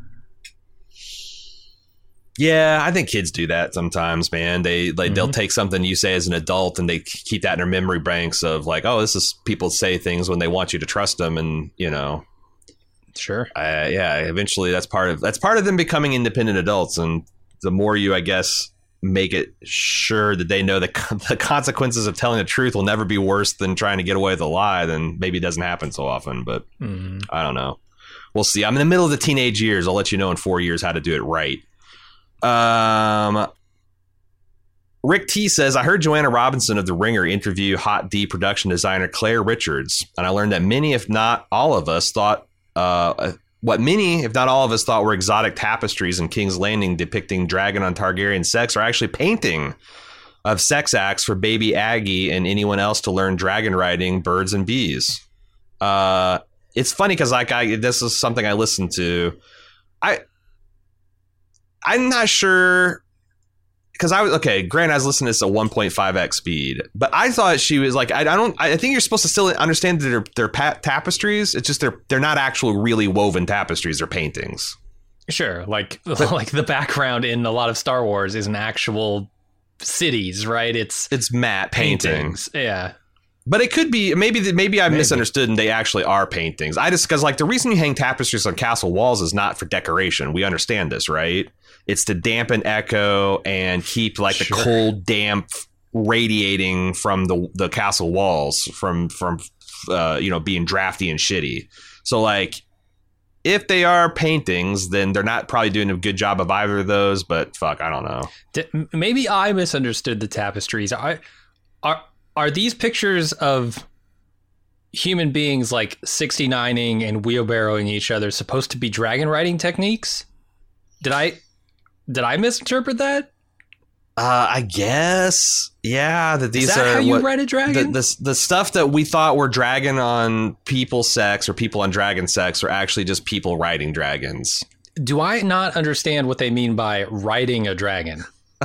Yeah, I think kids do that sometimes, man. They'll take something you say as an adult and they keep that in their memory banks of like, oh, this is people say things when they want you to trust them, and you know, sure, eventually that's part of them becoming independent adults, and the more you, I guess, make it sure that they know the consequences of telling the truth will never be worse than trying to get away with a lie, then maybe it doesn't happen so often. But I don't know. We'll see. I'm in the middle of the teenage years. I'll let you know in 4 years how to do it right. Rick T says, I heard Joanna Robinson of The Ringer interview Hot D production designer Claire Richards, and I learned that many, if not all of us, thought were exotic tapestries in King's Landing depicting Dragon on Targaryen sex are actually painting of sex acts for baby Aggie and anyone else to learn dragon riding, birds and bees. It's funny because this is something I listened to. I'm not sure. Because granted, I was listening to this at 1.5x speed, but I thought she was like, I think you're supposed to still understand that they're tapestries. It's just they're not actual really woven tapestries. They're paintings. Sure. Like the background in a lot of Star Wars isn't actual cities, right? It's matte paintings. Yeah. But it could be, maybe I misunderstood and they actually are paintings. Because like the reason you hang tapestries on castle walls is not for decoration. We understand this, right? It's to dampen echo and keep like the cold damp radiating from the castle walls from being drafty and shitty. So like if they are paintings, then they're not probably doing a good job of either of those. But fuck, I don't know. Maybe I misunderstood the tapestries. Are these pictures of human beings like 69ing and wheelbarrowing each other supposed to be dragon riding techniques? Did I misinterpret that? I guess. Yeah, that these Is that are how you ride a dragon? The stuff that we thought were dragon on people sex or people on dragon sex are actually just people riding dragons. Do I not understand what they mean by riding a dragon?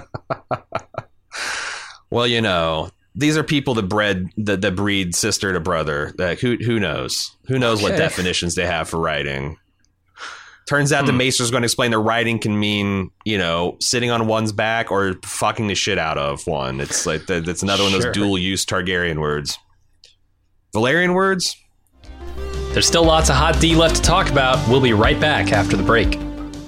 Well, these are people that breed sister to brother. Like, who knows? Who knows what definitions they have for riding? Turns out the Maester's going to explain that riding can mean, sitting on one's back or fucking the shit out of one. It's like that's another one of those dual use Targaryen words. Valerian words? There's still lots of Hot D left to talk about. We'll be right back after the break.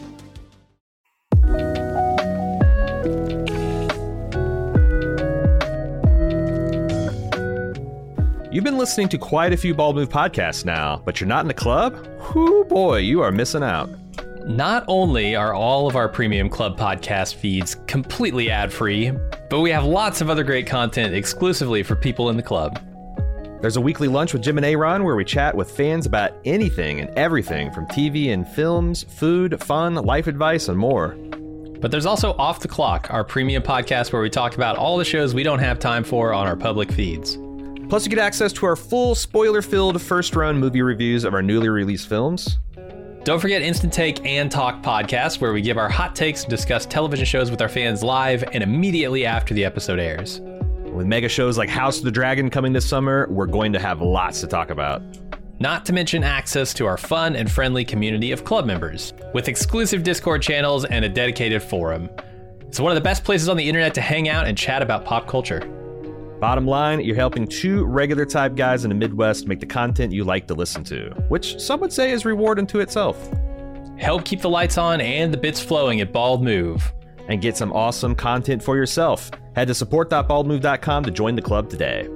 You've been listening to quite a few Bald Move podcasts now, but you're not in the club? Whoo boy, you are missing out. Not only are all of our premium club podcast feeds completely ad-free, but we have lots of other great content exclusively for people in the club. There's a weekly lunch with Jim and Aaron where we chat with fans about anything and everything from TV and films, food, fun, life advice, and more. But there's also Off the Clock, our premium podcast where we talk about all the shows we don't have time for on our public feeds. Plus, you get access to our full spoiler-filled first-run movie reviews of our newly released films. Don't forget Instant Take and Talk podcasts, where we give our hot takes and discuss television shows with our fans live and immediately after the episode airs. With mega shows like House of the Dragon coming this summer, we're going to have lots to talk about. Not to mention access to our fun and friendly community of club members, with exclusive Discord channels and a dedicated forum. It's one of the best places on the internet to hang out and chat about pop culture. Bottom line, you're helping two regular type guys in the Midwest make the content you like to listen to, which some would say is reward unto itself. Help keep the lights on and the bits flowing at Bald Move. And get some awesome content for yourself. Head to support.baldmove.com to join the club today.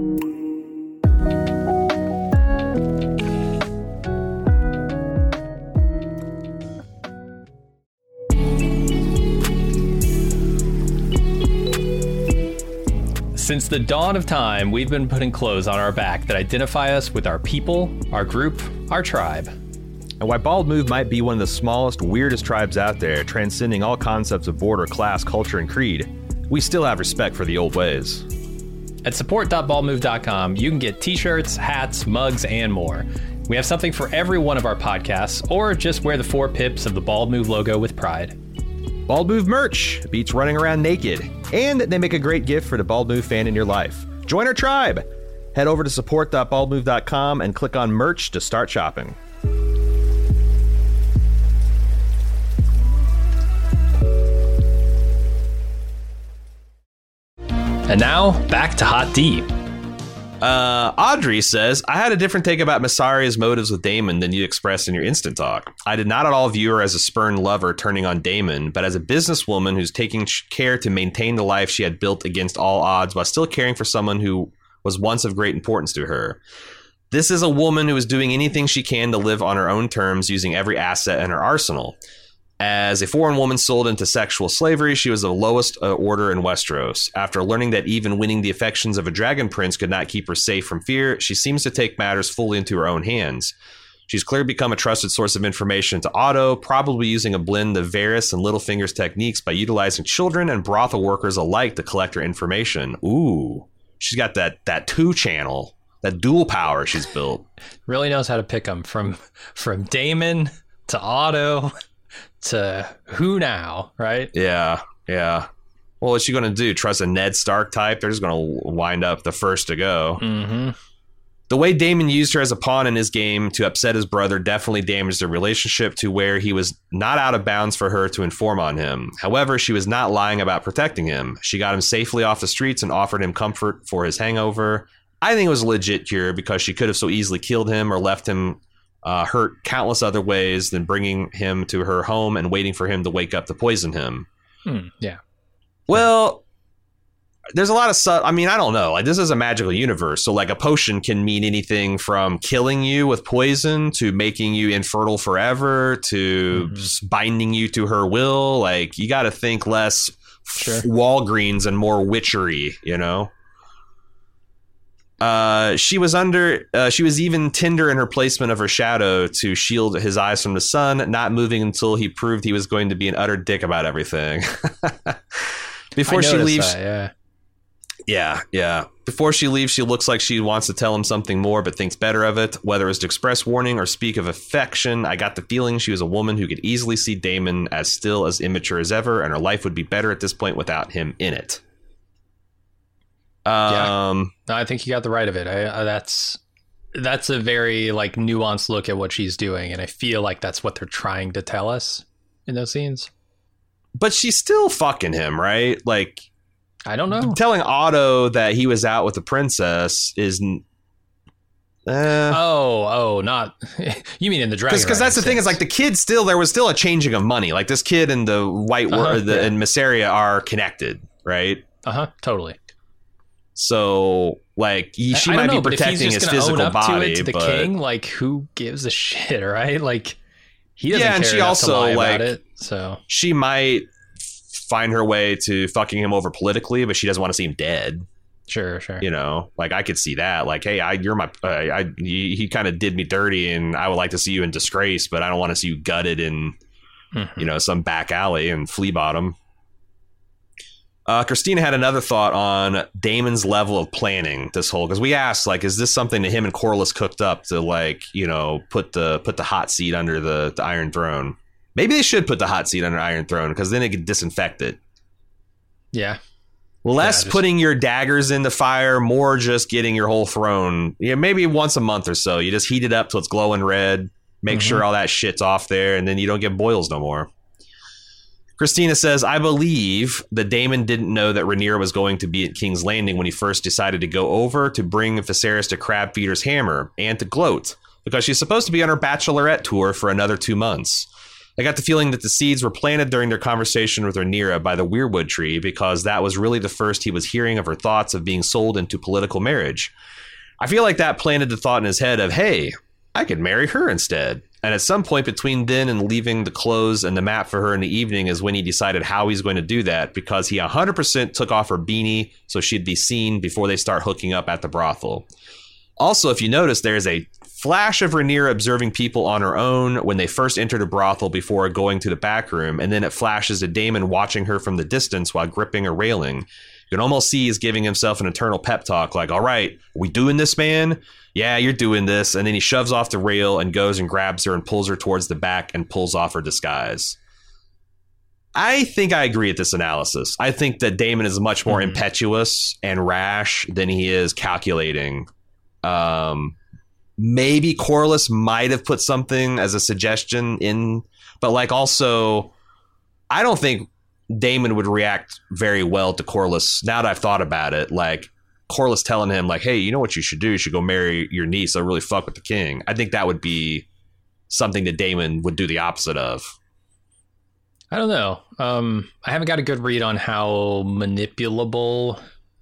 Since the dawn of time, we've been putting clothes on our back that identify us with our people, our group, our tribe. And while Bald Move might be one of the smallest, weirdest tribes out there, transcending all concepts of border, class, culture, and creed, we still have respect for the old ways. At support.baldmove.com, you can get t-shirts, hats, mugs, and more. We have something for every one of our podcasts, or just wear the 4 pips of the Bald Move logo with pride. Bald Move merch beats running around naked, and they make a great gift for the Bald Move fan in your life. Join our tribe! Head over to support.baldmove.com and click on merch to start shopping. And now, back to Hot D. Audrey says, I had a different take about Myssaria's motives with Daemon than you expressed in your instant talk. I did not at all view her as a spurned lover turning on Daemon, but as a businesswoman who's taking care to maintain the life she had built against all odds while still caring for someone who was once of great importance to her. This is a woman who is doing anything she can to live on her own terms using every asset in her arsenal. As a foreign woman sold into sexual slavery, she was the lowest order in Westeros. After learning that even winning the affections of a dragon prince could not keep her safe from fear, she seems to take matters fully into her own hands. She's clearly become a trusted source of information to Otto, probably using a blend of Varys and Littlefinger's techniques by utilizing children and brothel workers alike to collect her information. Ooh, she's got that two channel, that dual power she's built. Really knows how to pick them from Daemon to Otto to who now, right? Yeah. Well, what's she going to do? Trust a Ned Stark type? They're just going to wind up the first to go. Mm-hmm. The way Daemon used her as a pawn in his game to upset his brother definitely damaged their relationship to where he was not out of bounds for her to inform on him. However, she was not lying about protecting him. She got him safely off the streets and offered him comfort for his hangover. I think it was a legit cure because she could have so easily killed him or left him hurt countless other ways than bringing him to her home and waiting for him to wake up to poison him. Yeah. Well, there's a lot of I mean, I don't know. Like, this is a magical universe. So, like, a potion can mean anything from killing you with poison to making you infertile forever to binding you to her will. Like, you got to think less Walgreens and more witchery, you know? She was even tender in her placement of her shadow to shield his eyes from the sun, not moving until he proved he was going to be an utter dick about everything. Before she leaves. Yeah. Before she leaves, she looks like she wants to tell him something more, but thinks better of it. Whether it's to express warning or speak of affection, I got the feeling she was a woman who could easily see Daemon as still as immature as ever, and her life would be better at this point without him in it. No, I think you got the right of it. That's a very like nuanced look at what she's doing, and I feel like that's what they're trying to tell us in those scenes. But she's still fucking him, right? Like, I don't know. Telling Otto that he was out with the princess is. Not you mean in the dragon? Because that's the thing is like the kid there was still a changing of money. Like this kid and the White and Mysaria are connected, right? Totally. So like she might be protecting his physical body, to the king. Like who gives a shit, right? Like he doesn't care and she enough also to lie like about it. So she might find her way to fucking him over politically, but she doesn't want to see him dead. Sure. You know, like I could see that. Like, hey, you're my. He kind of did me dirty, and I would like to see you in disgrace, but I don't want to see you gutted in, you know, some back alley and flea bottom. Christina had another thought on Daemon's level of planning this whole, because we asked, like, is this something that him and Corlys cooked up to, like, you know, put the hot seat under the Iron Throne? Maybe they should put the hot seat under Iron Throne because then they could disinfect it. Yeah. Less putting your daggers in the fire, more just getting your whole throne. Yeah, maybe once a month or so. You just heat it up till it's glowing red. Make sure all that shit's off there, and then you don't get boils no more. Christina says, I believe that Daemon didn't know that Rhaenyra was going to be at King's Landing when he first decided to go over to bring Viserys to Crabfeeder's Hammer and to gloat, because she's supposed to be on her bachelorette tour for another 2 months. I got the feeling that the seeds were planted during their conversation with Rhaenyra by the Weirwood tree, because that was really the first he was hearing of her thoughts of being sold into political marriage. I feel like that planted the thought in his head of, hey, I could marry her instead. And at some point between then and leaving the clothes and the map for her in the evening is when he decided how he's going to do that, because he 100% took off her beanie so she'd be seen before they start hooking up at the brothel. Also, if you notice, there's a flash of Rhaenyra observing people on her own when they first enter the brothel before going to the back room, and then it flashes to Daemon watching her from the distance while gripping a railing. You can almost see he's giving himself an internal pep talk like, all right, are we doing this, man? Yeah, you're doing this. And then he shoves off the rail and goes and grabs her and pulls her towards the back and pulls off her disguise. I think I agree with this analysis. I think that Daemon is much more impetuous and rash than he is calculating. Maybe Corlys might have put something as a suggestion in, but like also, I don't think Daemon would react very well to Corlys. Now that I've thought about it, like Corlys telling him like, hey, you know what you should do? You should go marry your niece. They'll really fuck with the king. I think that would be something that Daemon would do the opposite of. I don't know. I haven't got a good read on how manipulatable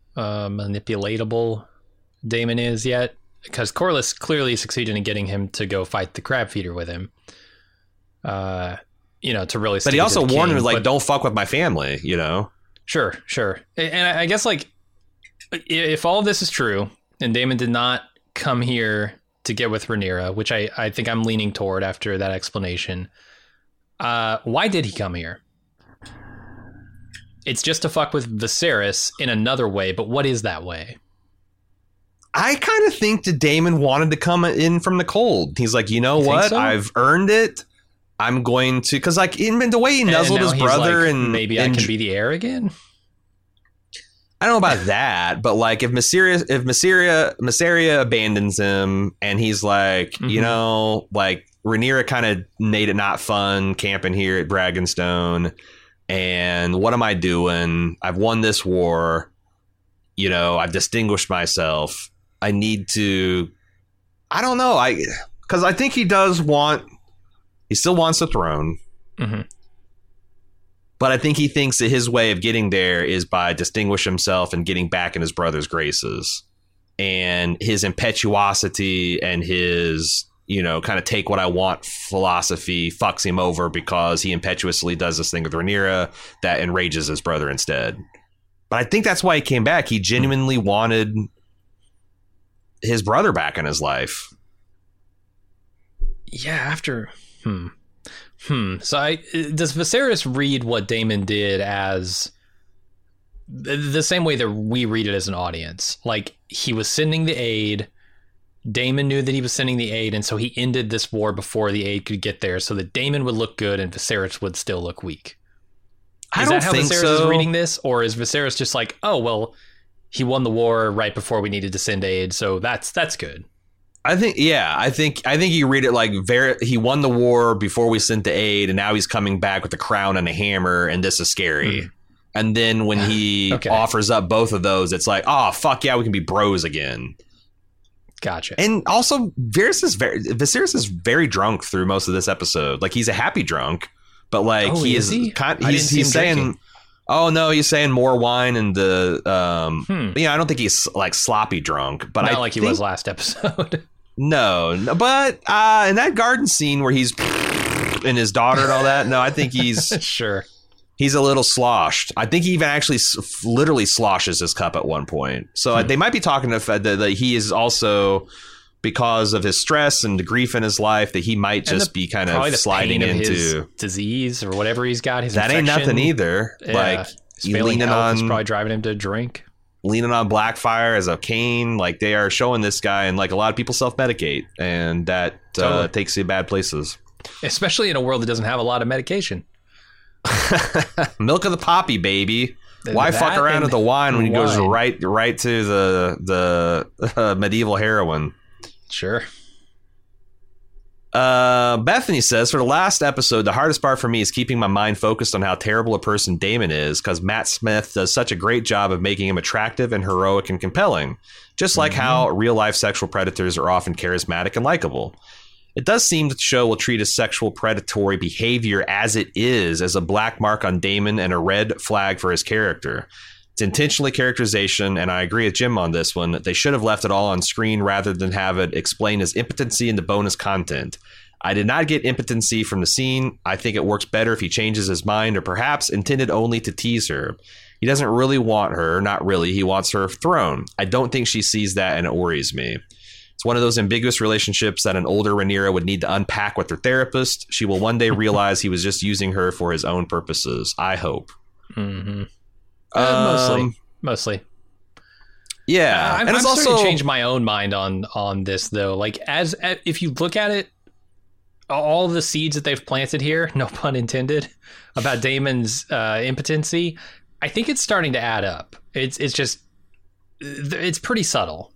Daemon is yet, because Corlys clearly succeeded in getting him to go fight the crab feeder with him. to really. But he also warned her, like, but, don't fuck with my family, Sure. And I guess, like, if all of this is true, and Daemon did not come here to get with Rhaenyra, which I think I'm leaning toward after that explanation, why did he come here? It's just to fuck with Viserys in another way, but what is that way? I kind of think that Daemon wanted to come in from the cold. He's like, you know what? So? I've earned it. I'm going to, because like in the way he nuzzled his brother, like, and maybe I can be the heir again. I don't know about that, but like if Mysaria abandons him, and he's like, like Rhaenyra kind of made it not fun camping here at Dragonstone, and what am I doing? I've won this war. I've distinguished myself. I need to. I don't know. Because I think he does want. He still wants the throne. Mm-hmm. But I think he thinks that his way of getting there is by distinguishing himself and getting back in his brother's graces. And his impetuosity and his, kind of take what I want philosophy fucks him over because he impetuously does this thing with Rhaenyra that enrages his brother instead. But I think that's why he came back. He genuinely wanted his brother back in his life. Yeah, after... So does Viserys read what Daemon did as the same way that we read it as an audience? Like, he was sending the aid. Daemon knew that he was sending the aid, and so he ended this war before the aid could get there so that Daemon would look good and Viserys would still look weak. Is that how Viserys is reading this? Or is Viserys just like, oh, well, he won the war right before we needed to send aid, so that's good? I think you read it like he won the war before we sent the aid, and now he's coming back with a crown and a hammer, and this is scary. Mm. And then when he offers up both of those, it's like, oh, fuck yeah, we can be bros again. Gotcha. And also, Viserys is very drunk through most of this episode. Like, he's a happy drunk, but like he's saying, drinking. Oh no, he's saying more wine and the I don't think he's like sloppy drunk, but not like he was last episode. No, but in that garden scene where he's and his daughter and all that, no, I think he's sure. He's a little sloshed. I think he even actually literally sloshes his cup at one point. So they might be talking to Fed that he is also, because of his stress and the grief in his life, that he might just be kind of sliding into his disease or whatever he's got. His that infection. Ain't nothing either. Yeah. Like leaning on, is probably driving him to drink. Leaning on Blackfire as a cane, like they are showing this guy, and like a lot of people self-medicate, and that takes you bad places. Especially in a world that doesn't have a lot of medication. Milk of the poppy, baby. Why fuck around with the wine when he goes right to the medieval heroin? Sure. Bethany says, for the last episode, the hardest part for me is keeping my mind focused on how terrible a person Daemon is, because Matt Smith does such a great job of making him attractive and heroic and compelling, just like how real-life sexual predators are often charismatic and likable. It does seem that the show will treat his sexual predatory behavior as it is, as a black mark on Daemon and a red flag for his character. It's intentionally characterization, and I agree with Jim on this one. They should have left it all on screen rather than have it explain his impotency in the bonus content. I did not get impotency from the scene. I think it works better if he changes his mind, or perhaps intended only to tease her. He doesn't really want her, not really. He wants her throne. I don't think she sees that, and it worries me. It's one of those ambiguous relationships that an older Rhaenyra would need to unpack with her therapist. She will one day realize he was just using her for his own purposes. I hope. Mm-hmm. Mostly. Yeah. I'm starting to change my own mind on this, though. Like, if you look at it, all the seeds that they've planted here, no pun intended, about Daemon's impotency, I think it's starting to add up. It's pretty subtle.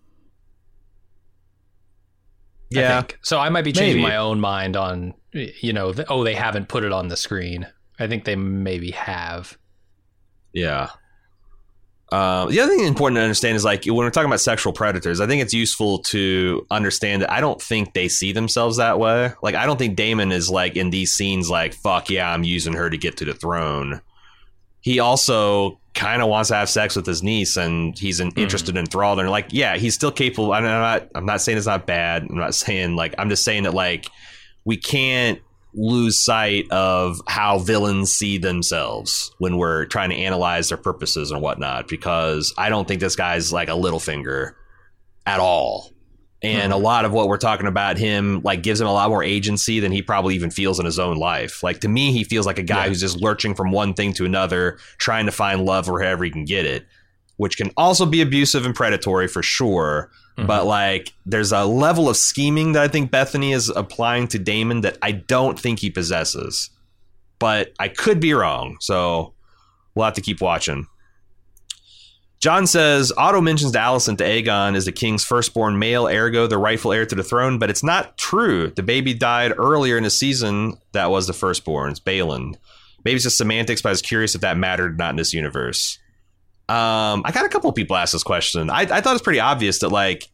Yeah. I think. So I might be changing my own mind on, they haven't put it on the screen. I think they maybe have. Yeah. The other thing important to understand is, like, when we're talking about sexual predators, I think it's useful to understand that I don't think they see themselves that way. Like, I don't think Daemon is, like, in these scenes like, fuck yeah, I'm using her to get to the throne. He also kind of wants to have sex with his niece, and he's interested in enthralled. And like, yeah, he's still capable. I'm not saying it's not bad. I'm not saying, like, I'm just saying that, like, we can't lose sight of how villains see themselves when we're trying to analyze their purposes and whatnot, because I don't think this guy's like a Littlefinger at all. And a lot of what we're talking about him like gives him a lot more agency than he probably even feels in his own life. Like, to me, he feels like a guy who's just lurching from one thing to another, trying to find love wherever he can get it, which can also be abusive and predatory for sure. But like, there's a level of scheming that I think Bethany is applying to Daemon that I don't think he possesses. But I could be wrong, so we'll have to keep watching. John says, Otto mentions to Alicent that Aegon is the king's firstborn male, ergo the rightful heir to the throne, but it's not true. The baby died earlier in the season that was the firstborn. It's Balon. Maybe it's just semantics, but I was curious if that mattered or not in this universe. I got a couple of people ask this question. I thought it's pretty obvious that, like,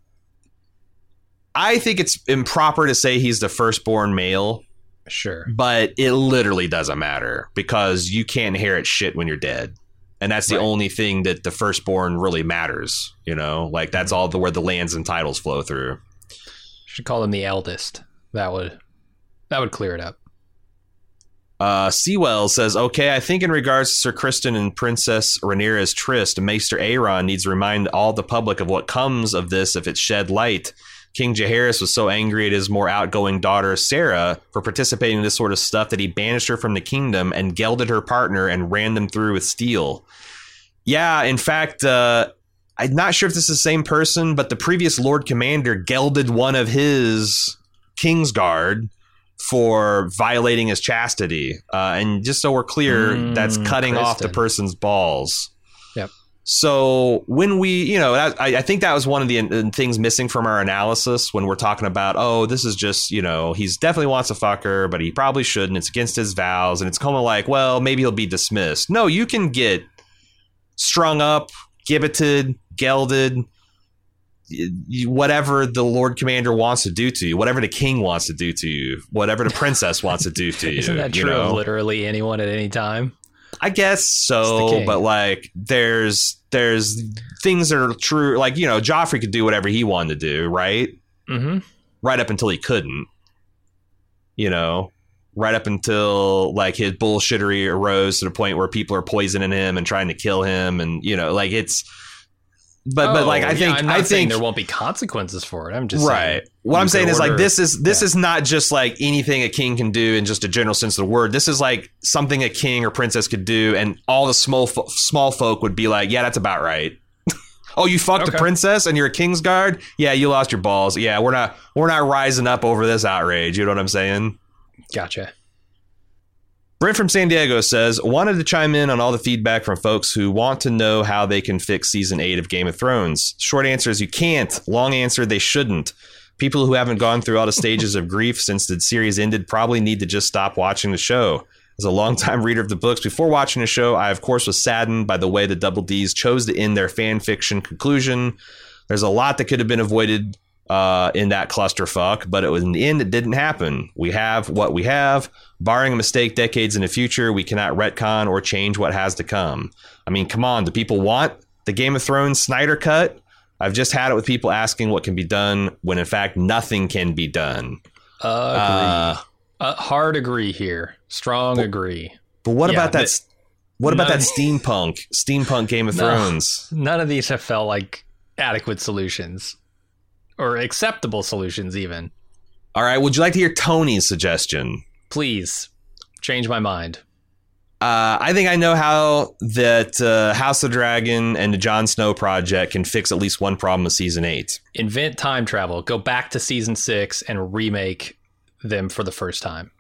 I think it's improper to say he's the firstborn male. Sure. But it literally doesn't matter because you can't inherit shit when you're dead. And that's the only thing that the firstborn really matters. You know, like, that's all where the lands and titles flow through. Should call him the eldest. That would clear it up. Sewell says, okay, I think in regards to Sir Criston and Princess Rhaenyra's tryst, Maester Aeron needs to remind all the public of what comes of this if it's shed light. King Jaehaerys was so angry at his more outgoing daughter, Sarah, for participating in this sort of stuff that he banished her from the kingdom and gelded her partner and ran them through with steel. Yeah, in fact, I'm not sure if this is the same person, but the previous Lord Commander gelded one of his Kingsguard for violating his chastity. And just so we're clear, that's cutting off the person's balls. Yep. So when we, I think that was one of the things missing from our analysis when we're talking about, oh, this is just, he's definitely wants to fuck her, but he probably shouldn't. It's against his vows. And it's kind of like, well, maybe he'll be dismissed. No, you can get strung up, gibbeted, gelded, whatever the Lord Commander wants to do to you, whatever the king wants to do to you, whatever the princess wants to do to you. Isn't that true of literally anyone at any time? I guess so, but like there's things that are true. Like, Joffrey could do whatever he wanted to do, right? Mm-hmm. Right up until he couldn't, right up until like his bullshittery arose to the point where people are poisoning him and trying to kill him. And, like it's, but like, I think saying there won't be consequences for it. I'm just right. What I'm saying is like, this is not just like anything a king can do in just a general sense of the word. This is like something a king or princess could do. And all the small folk would be like, yeah, that's about right. Oh, you fucked a princess and you're a Kingsguard? Yeah, you lost your balls. Yeah, we're not rising up over this outrage. You know what I'm saying? Gotcha. Brent from San Diego says, wanted to chime in on all the feedback from folks who want to know how they can fix season 8 of Game of Thrones. Short answer is you can't. Long answer, they shouldn't. People who haven't gone through all the stages of grief since the series ended probably need to just stop watching the show. As a longtime reader of the books before watching the show, I of course was saddened by the way the Double Ds chose to end their fan fiction conclusion. There's a lot that could have been avoided in that clusterfuck, but in the end, it didn't happen. We have what we have. Barring a mistake decades in the future, we cannot retcon or change what has to come. I mean, come on, do people want the Game of Thrones Snyder cut? I've just had it with people asking what can be done when in fact nothing can be done. Agree. Hard agree here. Strong agree. But what about that? What about that steampunk Game of Thrones? None of these have felt like adequate solutions. Or acceptable solutions, even. All right. Would you like to hear Tony's suggestion? Please. Change my mind. I think I know how that House of Dragon and the Jon Snow project can fix at least one problem with Season 8. Invent time travel. Go back to Season 6 and remake them for the first time.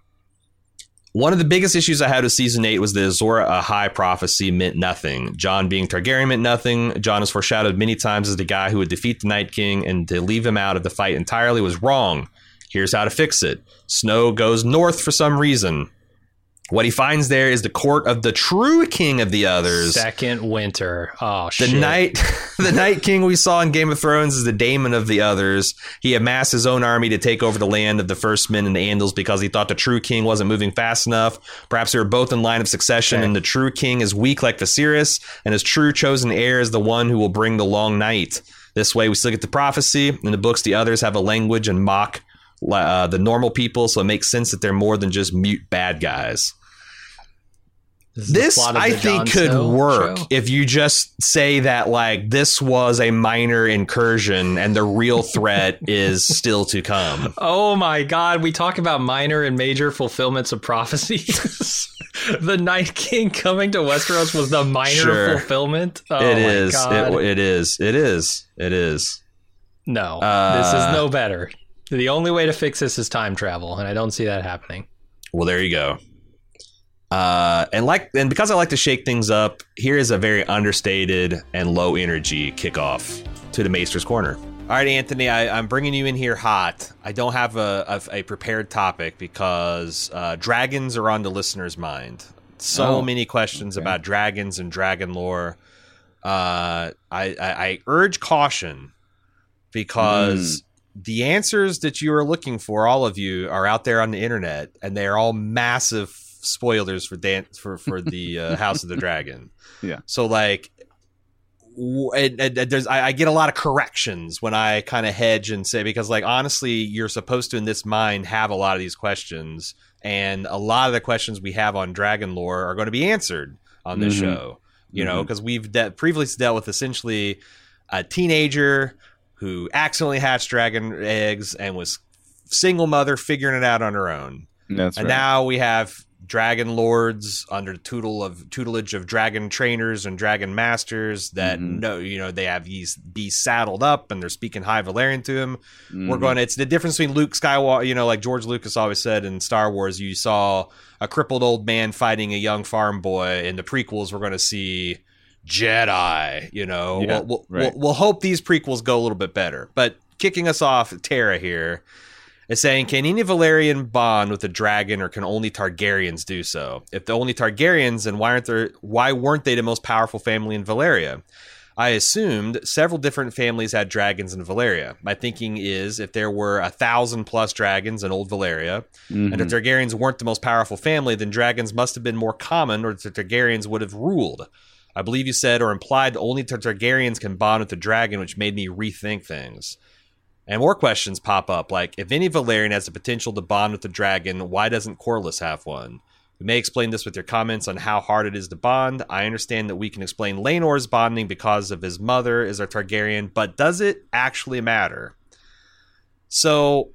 One of the biggest issues I had with Season 8 was the Azor Ahai prophecy meant nothing. Jon being Targaryen meant nothing. Jon is foreshadowed many times as the guy who would defeat the Night King, and to leave him out of the fight entirely was wrong. Here's how to fix it. Snow goes north for some reason. What he finds there is the court of the true king of the others. Second winter. Oh, shit. The Night King we saw in Game of Thrones is the daemon of the others. He amassed his own army to take over the land of the First Men and the Andals because he thought the true king wasn't moving fast enough. Perhaps they were both in line of succession, and the true king is weak like Viserys, and his true chosen heir is the one who will bring the long night. This way, we still get the prophecy. In the books, the others have a language and mock the normal people, so it makes sense that they're more than just mute bad guys. This I think could work if you just say that like this was a minor incursion and the real threat is still to come. Oh my God, we talk about minor and major fulfillments of prophecies. The Night King coming to Westeros was the minor fulfillment. Oh, it is. God. It is. No, this is no better. The only way to fix this is time travel, and I don't see that happening. Well, there you go. And because I like to shake things up, here is a very understated and low energy kickoff to the Maester's Corner. All right, Anthony, I'm bringing you in here hot. I don't have a prepared topic because dragons are on the listener's mind. So many questions about dragons and dragon lore. I urge caution because the answers that you are looking for, all of you, are out there on the internet, and they are all massive spoilers for the House of the Dragon. Yeah. So like, I get a lot of corrections when I kind of hedge and say, because like honestly, you're supposed to in this mind have a lot of these questions, and a lot of the questions we have on dragon lore are going to be answered on this show. You know, because we've previously dealt with essentially a teenager who accidentally hatched dragon eggs and was single mother figuring it out on her own. That's right. And now we have dragon lords under tutelage of dragon trainers and dragon masters that they have these beasts saddled up and they're speaking High Valyrian to him. It's the difference between Luke Skywalker, like George Lucas always said in Star Wars, you saw a crippled old man fighting a young farm boy. In the prequels, we're going to see Jedi, We'll hope these prequels go a little bit better. But kicking us off, Tara here is saying, can any Valyrian bond with a dragon, or can only Targaryens do so? If the only Targaryens, then why weren't they the most powerful family in Valyria? I assumed several different families had dragons in Valyria. My thinking is if there were 1,000+ dragons in old Valyria, and the Targaryens weren't the most powerful family, then dragons must have been more common, or the Targaryens would have ruled. I believe you said or implied only the Targaryens can bond with the dragon, which made me rethink things. And more questions pop up, like, if any Valyrian has the potential to bond with the dragon, why doesn't Corlys have one? We may explain this with your comments on how hard it is to bond. I understand that we can explain Laenor's bonding because of his mother is a Targaryen, but does it actually matter? So,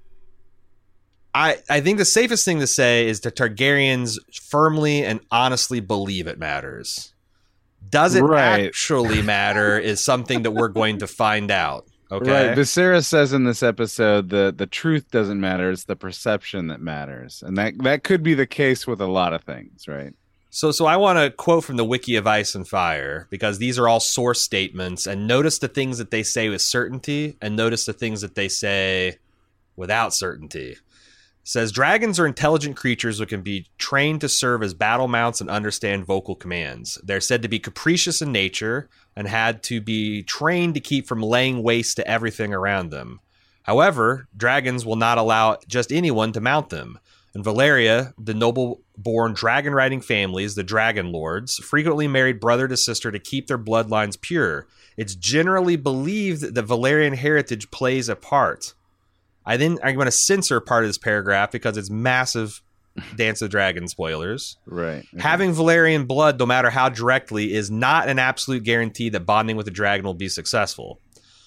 I think the safest thing to say is that Targaryens firmly and honestly believe it matters. Does it actually matter is something that we're going to find out. Okay. Right. Viserys says in this episode the truth doesn't matter, it's the perception that matters. And that could be the case with a lot of things, right? So I want to quote from the Wiki of Ice and Fire, because these are all source statements, and notice the things that they say with certainty and notice the things that they say without certainty. It says, dragons are intelligent creatures who can be trained to serve as battle mounts and understand vocal commands. They're said to be capricious in nature and had to be trained to keep from laying waste to everything around them. However, dragons will not allow just anyone to mount them. In Valyria, the noble-born dragon-riding families, the Dragon Lords, frequently married brother to sister to keep their bloodlines pure. It's generally believed that Valyrian heritage plays a part. I'm going to censor part of this paragraph because it's massive Dance of Dragons spoilers. Right. Okay. Having Valyrian blood, no matter how directly, is not an absolute guarantee that bonding with a dragon will be successful.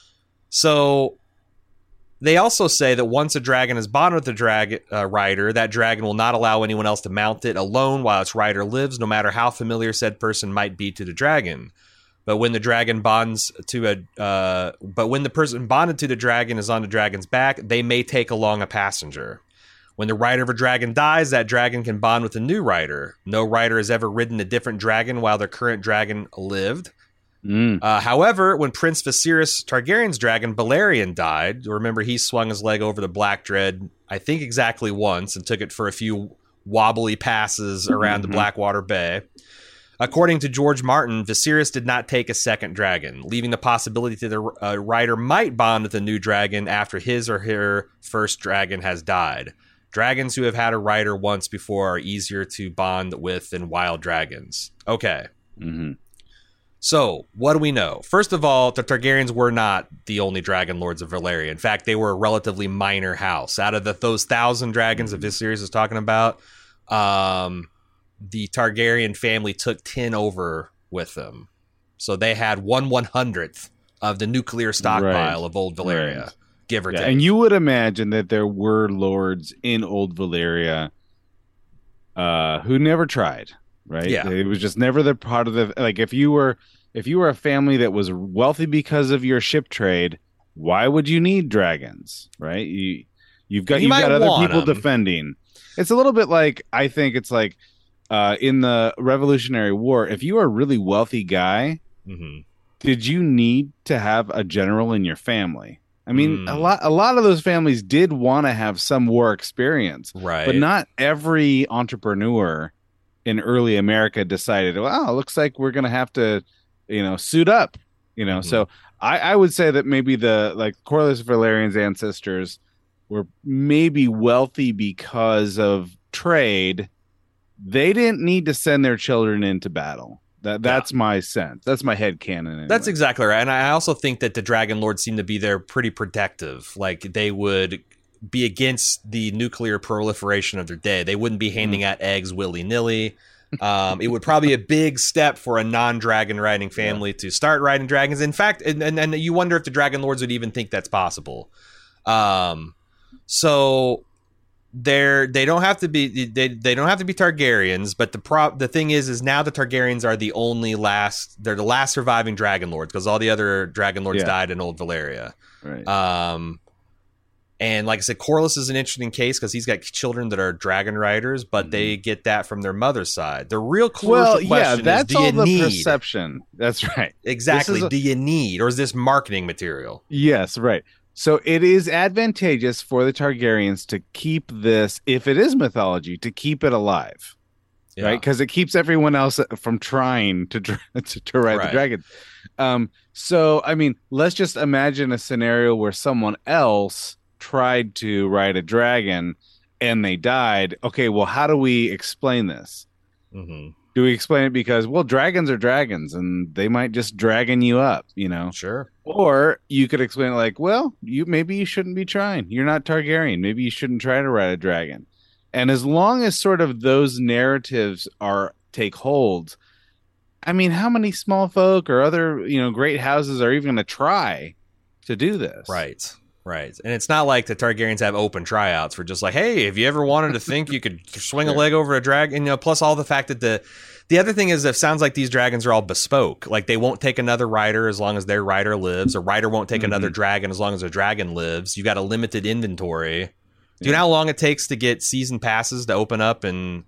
So they also say that once a dragon is bonded with the dragon rider, that dragon will not allow anyone else to mount it alone while its rider lives, no matter how familiar said person might be to the dragon. But when the dragon bonds to when the person bonded to the dragon is on the dragon's back, they may take along a passenger. When the rider of a dragon dies, that dragon can bond with a new rider. No rider has ever ridden a different dragon while their current dragon lived. However, when Prince Viserys Targaryen's dragon Balerion died, remember he swung his leg over the Black Dread, I think exactly once, and took it for a few wobbly passes around the Blackwater Bay. According to George Martin, Viserys did not take a second dragon, leaving the possibility that the rider might bond with a new dragon after his or her first dragon has died. Dragons who have had a rider once before are easier to bond with than wild dragons. Okay. So, what do we know? First of all, the Targaryens were not the only Dragon Lords of Valyria. In fact, they were a relatively minor house. Out of those 1,000 dragons that this series is talking about, the Targaryen family took 10 over with them. So they had 1/100th of the nuclear stockpile of Old Valyria, give or take. And you would imagine that there were lords in Old Valyria who never tried, right? Yeah. It was just never the part of the, like, if you were a family that was wealthy because of your ship trade, why would you need dragons, right? You've got other people defending. It's a little bit like, I think it's like in the Revolutionary War, if you were a really wealthy guy, did you need to have a general in your family? I mean, a lot of those families did want to have some war experience, right? But not every entrepreneur in early America decided, well, it looks like we're going to have to, suit up, So I would say that maybe the Corlys Valerian's ancestors were maybe wealthy because of trade. They didn't need to send their children into battle. That's my sense. That's my headcanon. Anyway. That's exactly right. And I also think that the Dragon Lords seem to be there pretty protective. Like, they would be against the nuclear proliferation of their day. They wouldn't be handing out eggs willy-nilly. It would probably be a big step for a non-dragon riding family to start riding dragons. In fact, and you wonder if the Dragon Lords would even think that's possible. So they don't have to be Targaryens, but the thing is now the Targaryens are the last surviving Dragon Lords, because all the other Dragon Lords died in Old Valyria. Right. And like I said, Corlys is an interesting case because he's got children that are dragon riders, but they get that from their mother's side. The real crucial question is, do you need perception? That's right. Exactly. Do you need, or is this marketing material? Yes, right. So it is advantageous for the Targaryens to keep this, if it is mythology, to keep it alive, right? Because it keeps everyone else from trying to ride the dragon. So, I mean, let's just imagine a scenario where someone else tried to ride a dragon and they died. Okay, well, how do we explain this? Do we explain it because, well, dragons are dragons and they might just dragon you up, Sure. Or you could explain it like, well, maybe you shouldn't be trying. You're not Targaryen. Maybe you shouldn't try to ride a dragon. And as long as sort of those narratives take hold, I mean, how many small folk or other, great houses are even going to try to do this? Right. And it's not like the Targaryens have open tryouts for just like, hey, if you ever wanted to think you could swing a leg over a dragon, plus all the fact that the other thing is, it sounds like these dragons are all bespoke. Like, they won't take another rider as long as their rider lives. A rider won't take another dragon as long as a dragon lives. You got a limited inventory. Do you know how long it takes to get season passes to open up in,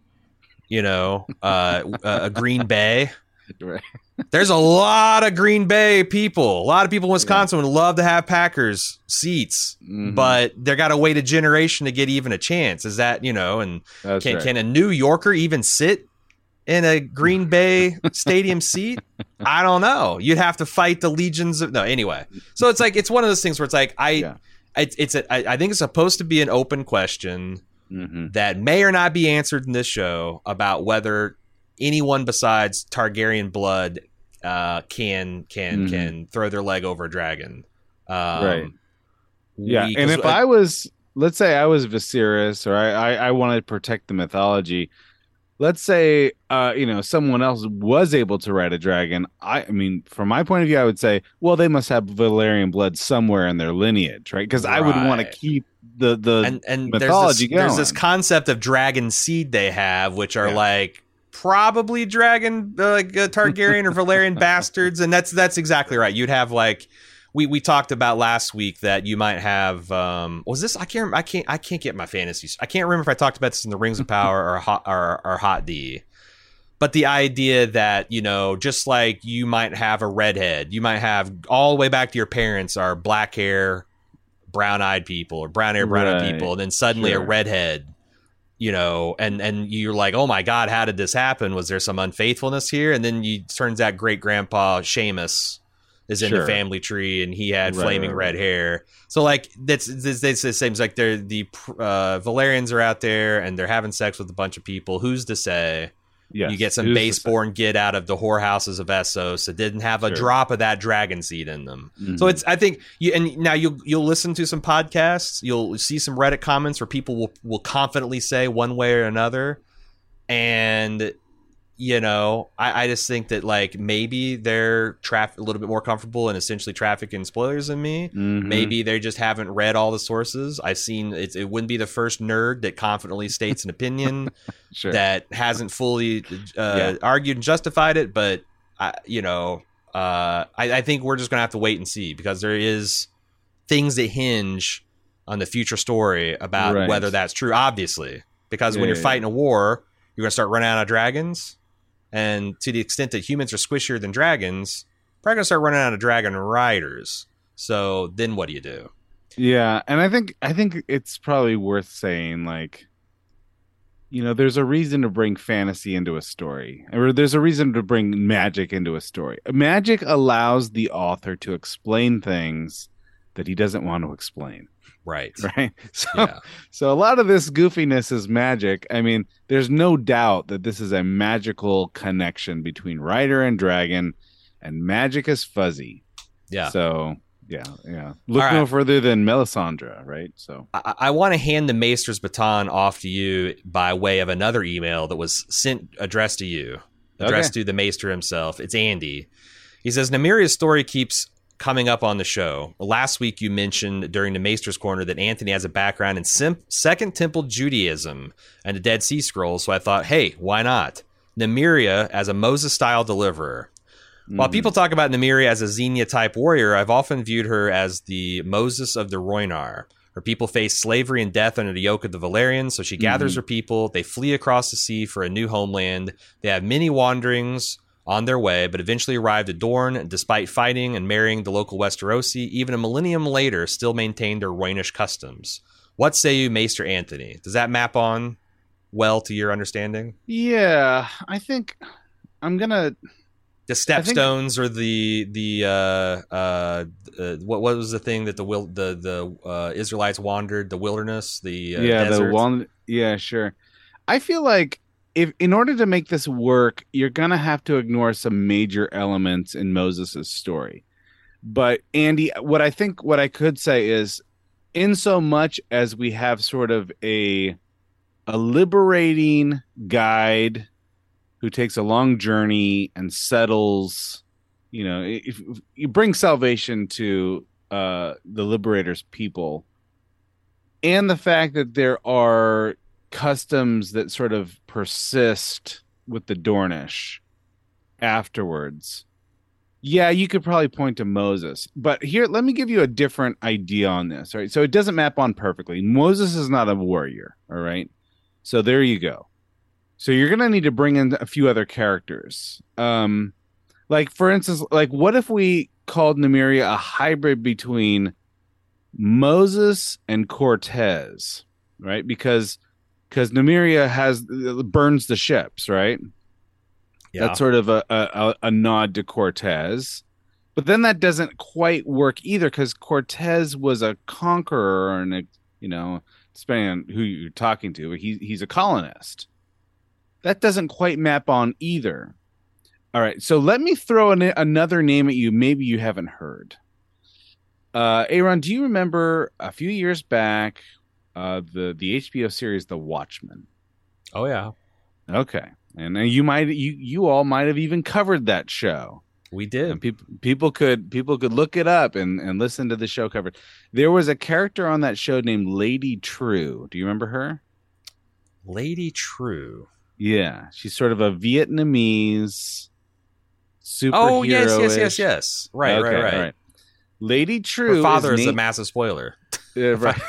a Green Bay? Right. There's a lot of Green Bay people. A lot of people in Wisconsin would love to have Packers seats, but they got to wait a generation to get even a chance. Is that, and can a New Yorker even sit in a Green Bay stadium seat? I don't know. You'd have to fight the legions of... No, anyway. So it's like, it's one of those things where it's like, I think it's supposed to be an open question that may or not be answered in this show about whether anyone besides Targaryen blood can throw their leg over a dragon. Right. Yeah. And if I was, let's say I was Viserys, or I wanted to protect the mythology. Let's say, someone else was able to ride a dragon. I mean, from my point of view, I would say, well, they must have Valyrian blood somewhere in their lineage, right? Because I would want to keep the mythology going. There's this concept of dragon seed they have, which are like probably dragon, Targaryen or Valyrian bastards, and that's exactly right. You'd have like we talked about last week that you might have was this I can't get my fantasies. I can't remember if I talked about this in the Rings of Power or Hot D. But the idea that, just like you might have a redhead, you might have all the way back to your parents are black hair, brown-eyed people, or brown hair, brown-eyed people, and then suddenly a redhead, and you're like, oh my God, how did this happen? Was there some unfaithfulness here? And then turns out great grandpa Seamus is in the family tree, and he had flaming red hair. So like this seems like the Valyrians are out there and they're having sex with a bunch of people. Who's to say Yes. You get some Who's the baseborn get out of the whorehouses of Essos that didn't have a Sure. drop of that dragon seed in them. Mhm. So I think, and now you'll listen to some podcasts, you'll see some Reddit comments where people will confidently say one way or another, and I just think that like maybe they're a little bit more comfortable in essentially trafficking spoilers than me. Mhm. Maybe they just haven't read all the sources. I've seen it wouldn't be the first nerd that confidently states an opinion Sure. that hasn't fully Yeah. argued and justified it. But I think we're just gonna have to wait and see, because there is things that hinge on the future story about Right. whether that's true. Obviously, because when Yeah, you're fighting a war, you're gonna start running out of dragons. And to the extent that humans are squishier than dragons, probably gonna start running out of dragon riders. So then what do you do? Yeah, and I think it's probably worth saying, like, there's a reason to bring fantasy into a story, or there's a reason to bring magic into a story. Magic allows the author to explain things that he doesn't want to explain. Right. Right. So, Yeah. so a lot of this goofiness is magic. I mean, there's no doubt that this is a magical connection between Rider and Dragon, and magic is fuzzy. Yeah. So, yeah. Look All no right. further than Melisandre, right? So, I want to hand the Maester's baton off to you by way of another email that was addressed to you, addressed to the Maester himself. It's Andy. He says, Namiria's story keeps coming up on the show. Last week you mentioned during the Maester's Corner that Anthony has a background in Second Temple Judaism and the Dead Sea Scrolls, so I thought, hey, why not? Nymeria as a Moses-style deliverer. While people talk about Nymeria as a Xenia-type warrior, I've often viewed her as the Moses of the Rhoynar. Her people face slavery and death under the yoke of the Valerians, so she gathers her people. They flee across the sea for a new homeland. They have many wanderings on their way, but eventually arrived at Dorne. Despite fighting and marrying the local Westerosi, even a millennium later still maintained their Rhoynish customs. What say you, Maester Anthony? Does that map on well to your understanding? yeah, I think I'm gonna. The stepstones or what was the thing that the Israelites wandered, the wilderness, the desert? Yeah, sure. I feel like if in order to make this work, you're gonna have to ignore some major elements in Moses' story. But Andy, what I could say is, in so much as we have sort of a liberating guide who takes a long journey and settles, if you bring salvation to the liberator's people, and the fact that there are customs that sort of persist with the Dornish afterwards. Yeah, you could probably point to Moses. But here, let me give you a different idea on this. All right. So it doesn't map on perfectly. Moses is not a warrior. All right. So there you go. So you're going to need to bring in a few other characters. Like, for instance, like, what if we called Nymeria a hybrid between Moses and Cortez, right? Because Nymeria burns the ships, right? Yeah. That's sort of a nod to Cortez. But then that doesn't quite work either, because Cortez was a conqueror, and depending on who you're talking to, he's a colonist. That doesn't quite map on either. All right, so let me throw another name at you. Maybe you haven't heard. Aaron, do you remember a few years back the HBO series The Watchmen? Oh yeah, okay, and you all might have even covered that show. We did. And people could look it up and listen to the show covered. There was a character on that show named Lady True. Do you remember her? Lady True. Yeah, she's sort of a Vietnamese superhero. Oh yes. Right. Lady True. Her father is a massive spoiler. Right.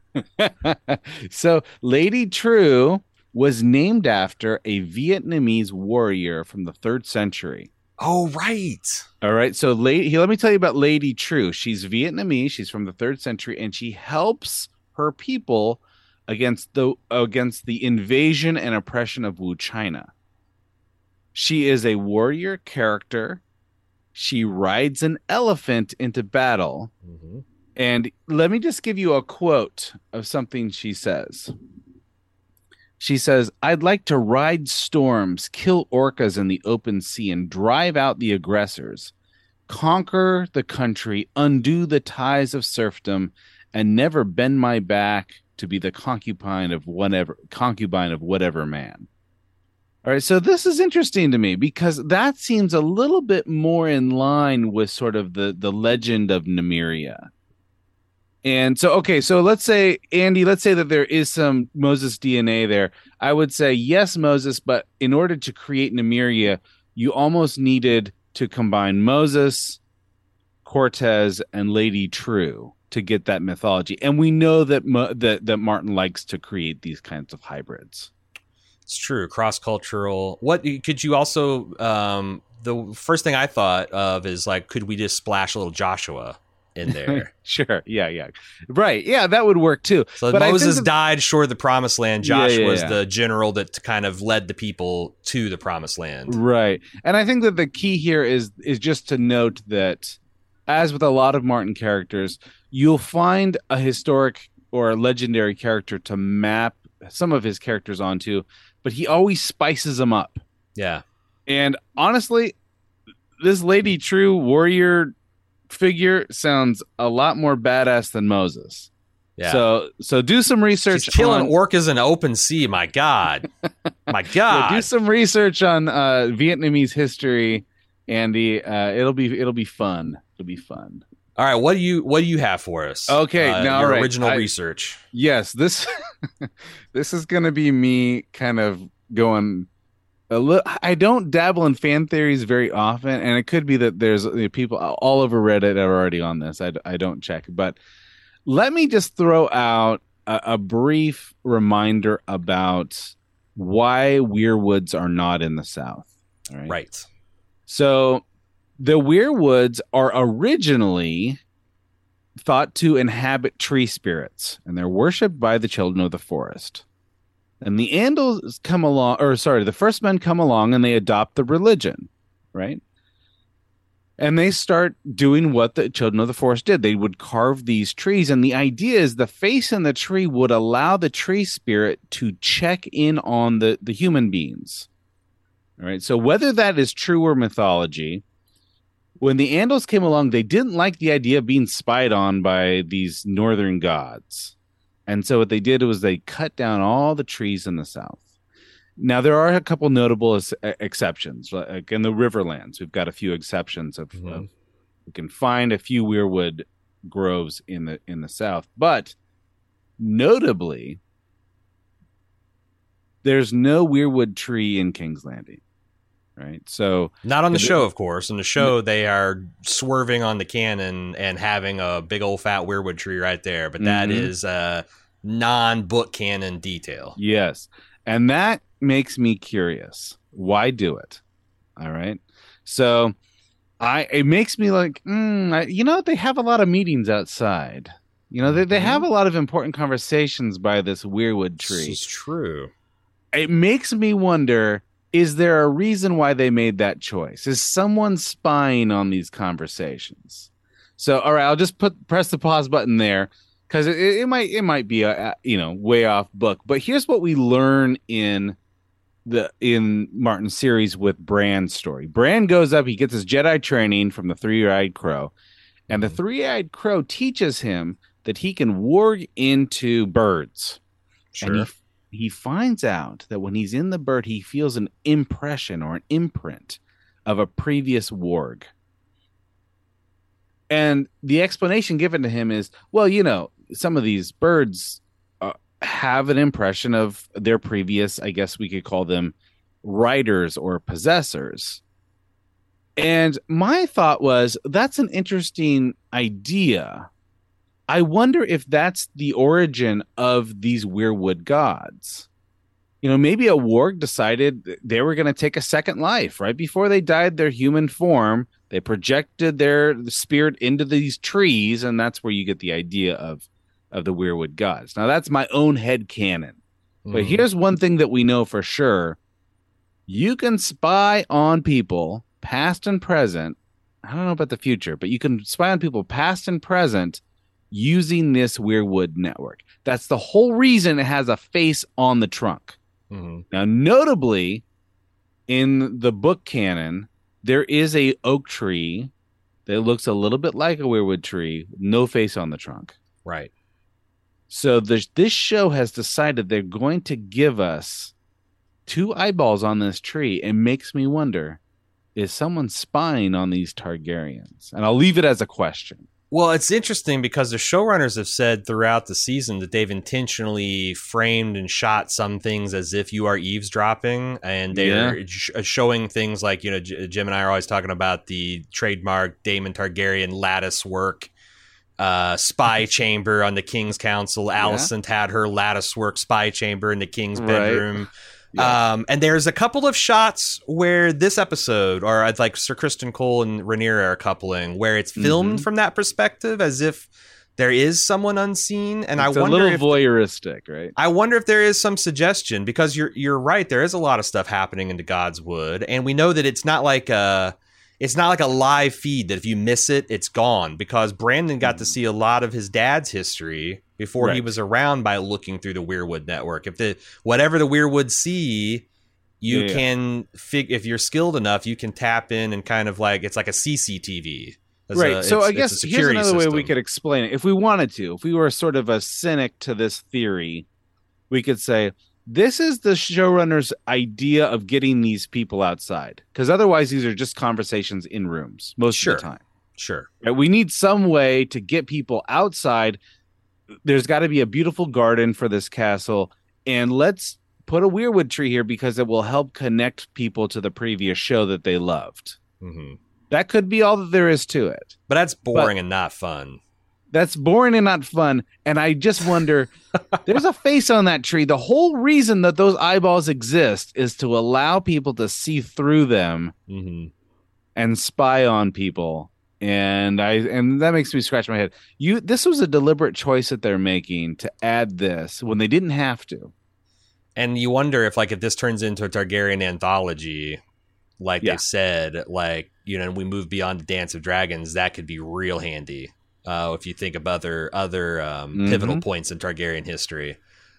So Lady True was named after a Vietnamese warrior from the 3rd century. Oh, right. All right. So let me tell you about Lady True. She's Vietnamese. She's from the 3rd century, and she helps her people against the invasion and oppression of Wu China. She is a warrior character. She rides an elephant into battle. Mm-hmm. And let me just give you a quote of something she says. She says, I'd like to ride storms, kill orcas in the open sea, and drive out the aggressors, conquer the country, undo the ties of serfdom, and never bend my back to be the concubine of whatever man. All right, so this is interesting to me because that seems a little bit more in line with sort of the legend of Nymeria. And so, okay, so let's say, Andy, let's say that there is some Moses DNA there. I would say, yes, Moses, but in order to create Nymeria, you almost needed to combine Moses, Cortez, and Lady True to get that mythology. And we know that that Martin likes to create these kinds of hybrids. It's true. Cross-cultural. What could you also, the first thing I thought of is like, could we just splash a little Joshua in there? Sure. Yeah. Right. Yeah, that would work too. So but Moses died short of the promised land. Joshua was the general that kind of led the people to the promised land. Right. And I think that the key here is just to note that, as with a lot of Martin characters, you'll find a historic or a legendary character to map some of his characters onto, but he always spices them up. Yeah. And honestly, this Lady True warrior figure sounds a lot more badass than Moses. Yeah. So do some research. She's killing orcas in open sea. My God. My God. Yeah, do some research on Vietnamese history, Andy. It'll be fun. It'll be fun. All right, what do you have for us? Okay, now your right. original research. Yes, this is going to be me kind of going a little. I don't dabble in fan theories very often, and it could be that there's people all over Reddit are already on this. I don't check, but let me just throw out a brief reminder about why weirwoods are not in the South. All right. Right. So the weirwoods are originally thought to inhabit tree spirits, and they're worshipped by the children of the forest. And the Andals come along, the first men come along and they adopt the religion, right? And they start doing what the children of the forest did. They would carve these trees, and the idea is the face in the tree would allow the tree spirit to check in on the human beings. All right. So whether that is true or mythology, when the Andals came along, they didn't like the idea of being spied on by these northern gods. And so what they did was they cut down all the trees in the south. Now, there are a couple notable exceptions. Like in the Riverlands, we've got a few exceptions of we can find a few weirwood groves in the south. But notably, there's no weirwood tree in King's Landing. Right. So not on the show, of course. In the show, they are swerving on the cannon and having a big old fat weirwood tree right there. But that is a non-book canon detail. Yes. And that makes me curious. Why do it? All right. So it makes me like, they have a lot of meetings outside. They have a lot of important conversations by this weirwood tree. This is true. It makes me wonder, is there a reason why they made that choice? Is someone spying on these conversations? So, all right, I'll just press the pause button there because it might be a way off book. But here's what we learn in Martin's series with Bran's story. Bran goes up, he gets his Jedi training from the Three-Eyed Crow, and the Three-Eyed Crow teaches him that he can warg into birds. Sure. And he finds out that when he's in the bird, he feels an impression or an imprint of a previous warg. And the explanation given to him is, well, some of these birds have an impression of their previous, I guess we could call them riders or possessors. And my thought was, that's an interesting idea. I wonder if that's the origin of these weirwood gods. Maybe a warg decided they were going to take a second life. Right before they died their human form, they projected their spirit into these trees, and that's where you get the idea of the weirwood gods. Now, that's my own head canon. But here's one thing that we know for sure. You can spy on people, past and present. I don't know about the future, but you can spy on people past and present using this weirwood network. That's the whole reason it has a face on the trunk. Now, notably, in the book canon, there is a oak tree that looks a little bit like a weirwood tree, no face on the trunk. Right. So this show has decided they're going to give us 2 eyeballs on this tree, and makes me wonder, is someone spying on these Targaryens? And I'll leave it as a question. Well, it's interesting because the showrunners have said throughout the season that they've intentionally framed and shot some things as if you are eavesdropping, and they're showing things like, Jim and I are always talking about the trademark Daemon Targaryen lattice work spy chamber on the King's Council. Alicent had her lattice work spy chamber in the King's bedroom. Yeah. And there's a couple of shots where this episode, or like Sir Criston Cole and Rhaenyra are coupling, where it's filmed from that perspective as if there is someone unseen. And it's a little voyeuristic, right? I wonder if there is some suggestion, because you're right. There is a lot of stuff happening in the God's Wood, and we know that it's not like a live feed that if you miss it, it's gone, because Brandon got to see a lot of his dad's history before he was around by looking through the Weirwood network. Whatever the Weirwood see, you can if you're skilled enough, you can tap in and kind of like, it's like a CCTV. So I guess here's another way we could explain it. If we wanted to, if we were sort of a cynic to this theory, we could say, this is the showrunner's idea of getting these people outside, because otherwise these are just conversations in rooms most of the time. Sure. We need some way to get people outside. There's got to be a beautiful garden for this castle, and let's put a weirwood tree here because it will help connect people to the previous show that they loved. Mm-hmm. That could be all that there is to it. But that's boring and not fun. That's boring and not fun. And I just wonder, there's a face on that tree. The whole reason that those eyeballs exist is to allow people to see through them and spy on people. And that makes me scratch my head. This was a deliberate choice that they're making to add this when they didn't have to. And you wonder if this turns into a Targaryen anthology, like they said, we move beyond the Dance of Dragons, that could be real handy. If you think of other pivotal points in Targaryen history.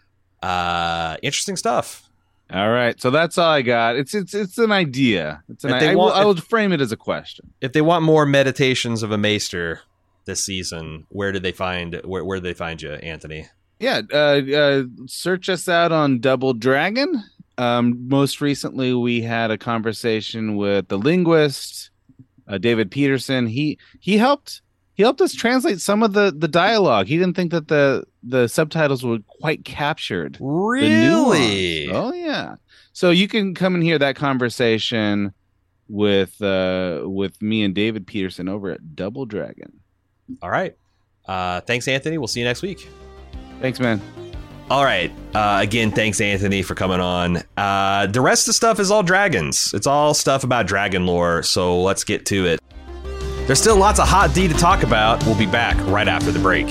Interesting stuff. All right, so that's all I got. It's an idea. I will frame it as a question. If they want more meditations of a maester this season, where do they find you, Anthony? Yeah, search us out on Double Dragon. Most recently, we had a conversation with the linguist, David Peterson. He helped us translate some of the dialogue. He didn't think that the subtitles were quite captured. Really? Oh yeah. So you can come and hear that conversation with me and David Peterson over at Double Dragon. All right. Thanks, Anthony. We'll see you next week. Thanks, man. All right. Again, thanks, Anthony, for coming on. The rest of the stuff is all dragons. It's all stuff about dragon lore. So let's get to it. There's still lots of hot D to talk about. We'll be back right after the break.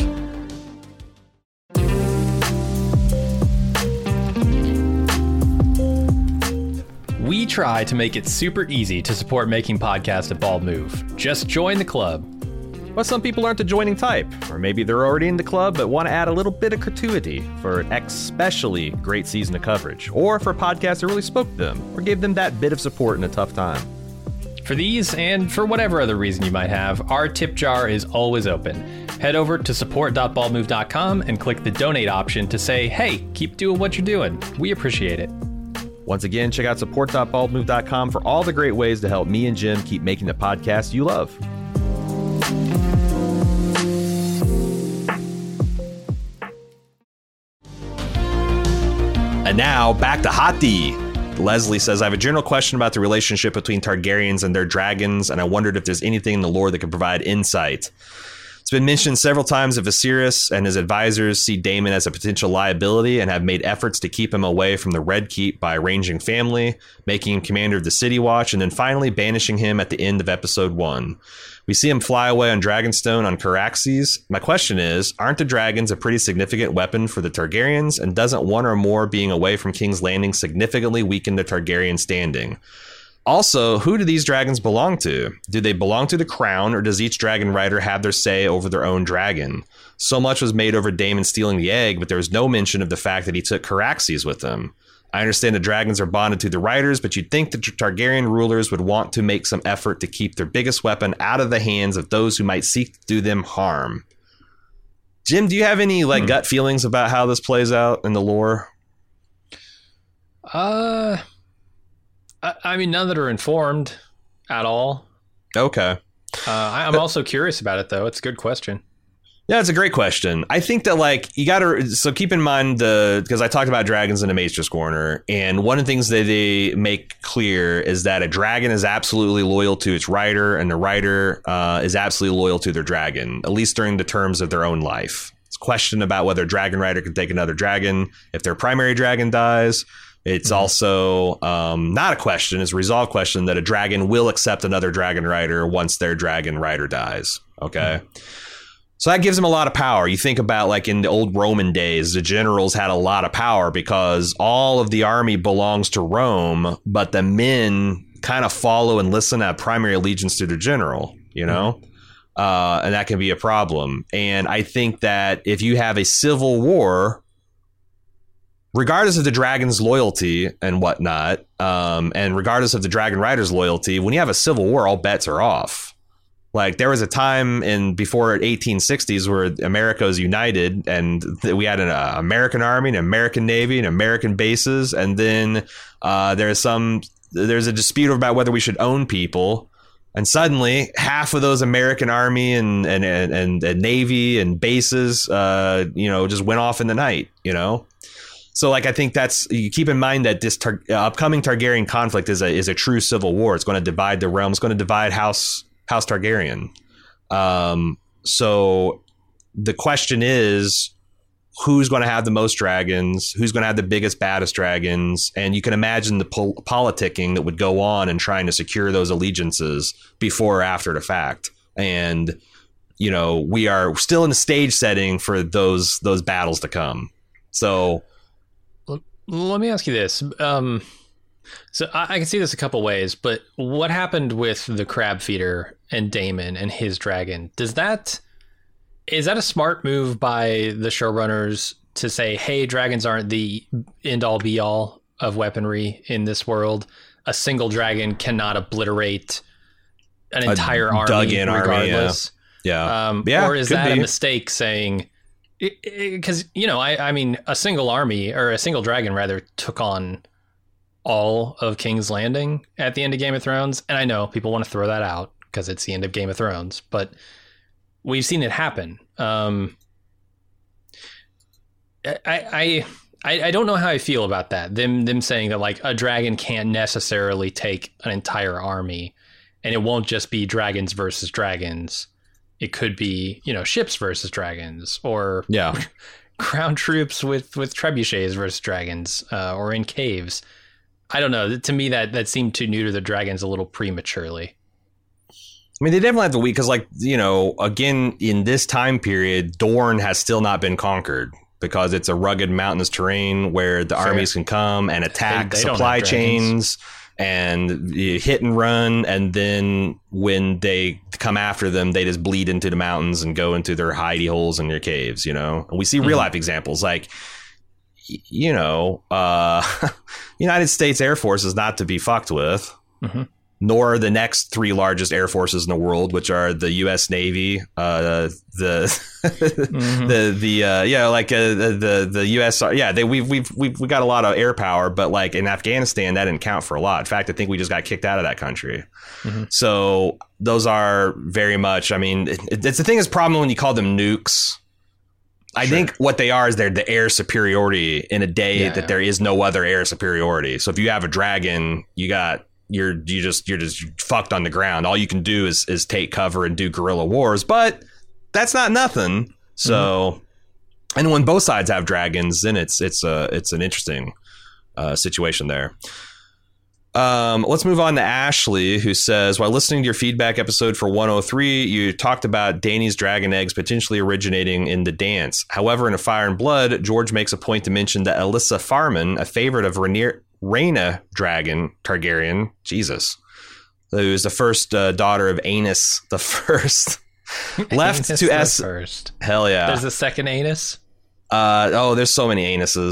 We try to make it super easy to support making podcasts at Bald Move. Just join the club. But some people aren't the joining type, or maybe they're already in the club but want to add a little bit of gratuity for an especially great season of coverage, or for a podcast that really spoke to them, or gave them that bit of support in a tough time. For these, and for whatever other reason you might have, our tip jar is always open. Head over to support.baldmove.com and click the donate option to say, hey, keep doing what you're doing. We appreciate it. Once again, check out support.baldmove.com for all the great ways to help me and Jim keep making the podcast you love. And now, back to Hot D. Leslie says, I have a general question about the relationship between Targaryens and their dragons, and I wondered if there's anything in the lore that could provide insight. It's been mentioned several times that Viserys and his advisors see Daemon as a potential liability and have made efforts to keep him away from the Red Keep by arranging family, making him commander of the City Watch, and then finally banishing him at the end of episode 1. We see him fly away on Dragonstone on Caraxes. My question is, aren't the dragons a pretty significant weapon for the Targaryens, and doesn't one or more being away from King's Landing significantly weaken the Targaryen standing? Also, who do these dragons belong to? Do they belong to the crown, or does each dragon rider have their say over their own dragon? So much was made over Daemon stealing the egg, but there was no mention of the fact that he took Caraxes with him. I understand the dragons are bonded to the riders, but you'd think the Targaryen rulers would want to make some effort to keep their biggest weapon out of the hands of those who might seek to do them harm. Jim, do you have any gut feelings about how this plays out in the lore? I mean, none that are informed at all. Okay. I'm also curious about it, though. It's a good question. Yeah, it's a great question. I think that you got to, so keep in mind because I talked about dragons in the Maestros Corner, and one of the things that they make clear is that a dragon is absolutely loyal to its rider, and the rider is absolutely loyal to their dragon, at least during the terms of their own life. It's a question about whether a dragon rider can take another dragon if their primary dragon dies. It's also not a question, it's a resolved question that a dragon will accept another dragon rider once their dragon rider dies. Okay. So that gives them a lot of power. You think about in the old Roman days, the generals had a lot of power because all of the army belongs to Rome, but the men kind of follow and listen at primary allegiance to their general, and that can be a problem. And I think that if you have a civil war, regardless of the dragon's loyalty and whatnot, and regardless of the dragon rider's loyalty, when you have a civil war, all bets are off. There was a time before 1860s where America was united, and we had an American Army, an American Navy, and American bases. And then there's a dispute about whether we should own people. And suddenly, half of those American Army and Navy and bases, just went off in the night. So I think you keep in mind that this upcoming Targaryen conflict is a true civil war. It's going to divide the realm. It's going to divide House Targaryen. So the question is, who's going to have the most dragons? Who's going to have the biggest, baddest dragons? And you can imagine the politicking that would go on in trying to secure those allegiances before or after the fact. And, we are still in the stage setting for those battles to come. So let me ask you this. So I can see this a couple ways, but what happened with the crab feeder and Daemon and his dragon? Is that a smart move by the showrunners to say, hey, dragons aren't the end all be all of weaponry in this world? A single dragon cannot obliterate an entire army regardless. Yeah. Or is that a mistake saying, because, I mean, a single army or a single dragon rather took on all of King's Landing at the end of Game of Thrones. And I know people want to throw that out because it's the end of Game of Thrones, but we've seen it happen. I don't know how I feel about that. Them saying that a dragon can't necessarily take an entire army, and it won't just be dragons versus dragons. It could be, ships versus dragons, or ground troops with trebuchets versus dragons, or in caves. I don't know. To me, that seemed to neuter the dragons a little prematurely. I mean, they definitely have to wait because, again, in this time period, Dorne has still not been conquered because it's a rugged mountainous terrain where the armies can come and attack they supply chains and hit and run. And then when they come after them, they just bleed into the mountains and go into their hidey holes in their caves, And we see real life examples United States Air Force is not to be fucked with, nor the next three largest air forces in the world, which are the U.S. Navy, the U.S. We've got a lot of air power, but in Afghanistan that didn't count for a lot. In fact, I think we just got kicked out of that country. So those are very much. I mean, it's the thing is problem when you call them nukes. I think what they are is they're the air superiority in a day that there is no other air superiority. So if you have a dragon, you're just fucked on the ground. All you can do is take cover and do guerrilla wars, but that's not nothing. So, and when both sides have dragons, then it's an interesting situation there. Let's move on to Ashley, who says, while listening to your feedback episode for 103, you talked about Dany's dragon eggs potentially originating in the dance. However, in A Fire and Blood, George makes a point to mention that Alyssa Farman, a favorite of Rhaena Dragon Targaryen, Jesus, who is the first daughter of Aenys the First, left Aenys to the First. Hell yeah. There's a second Aenys? There's so many Aenyses.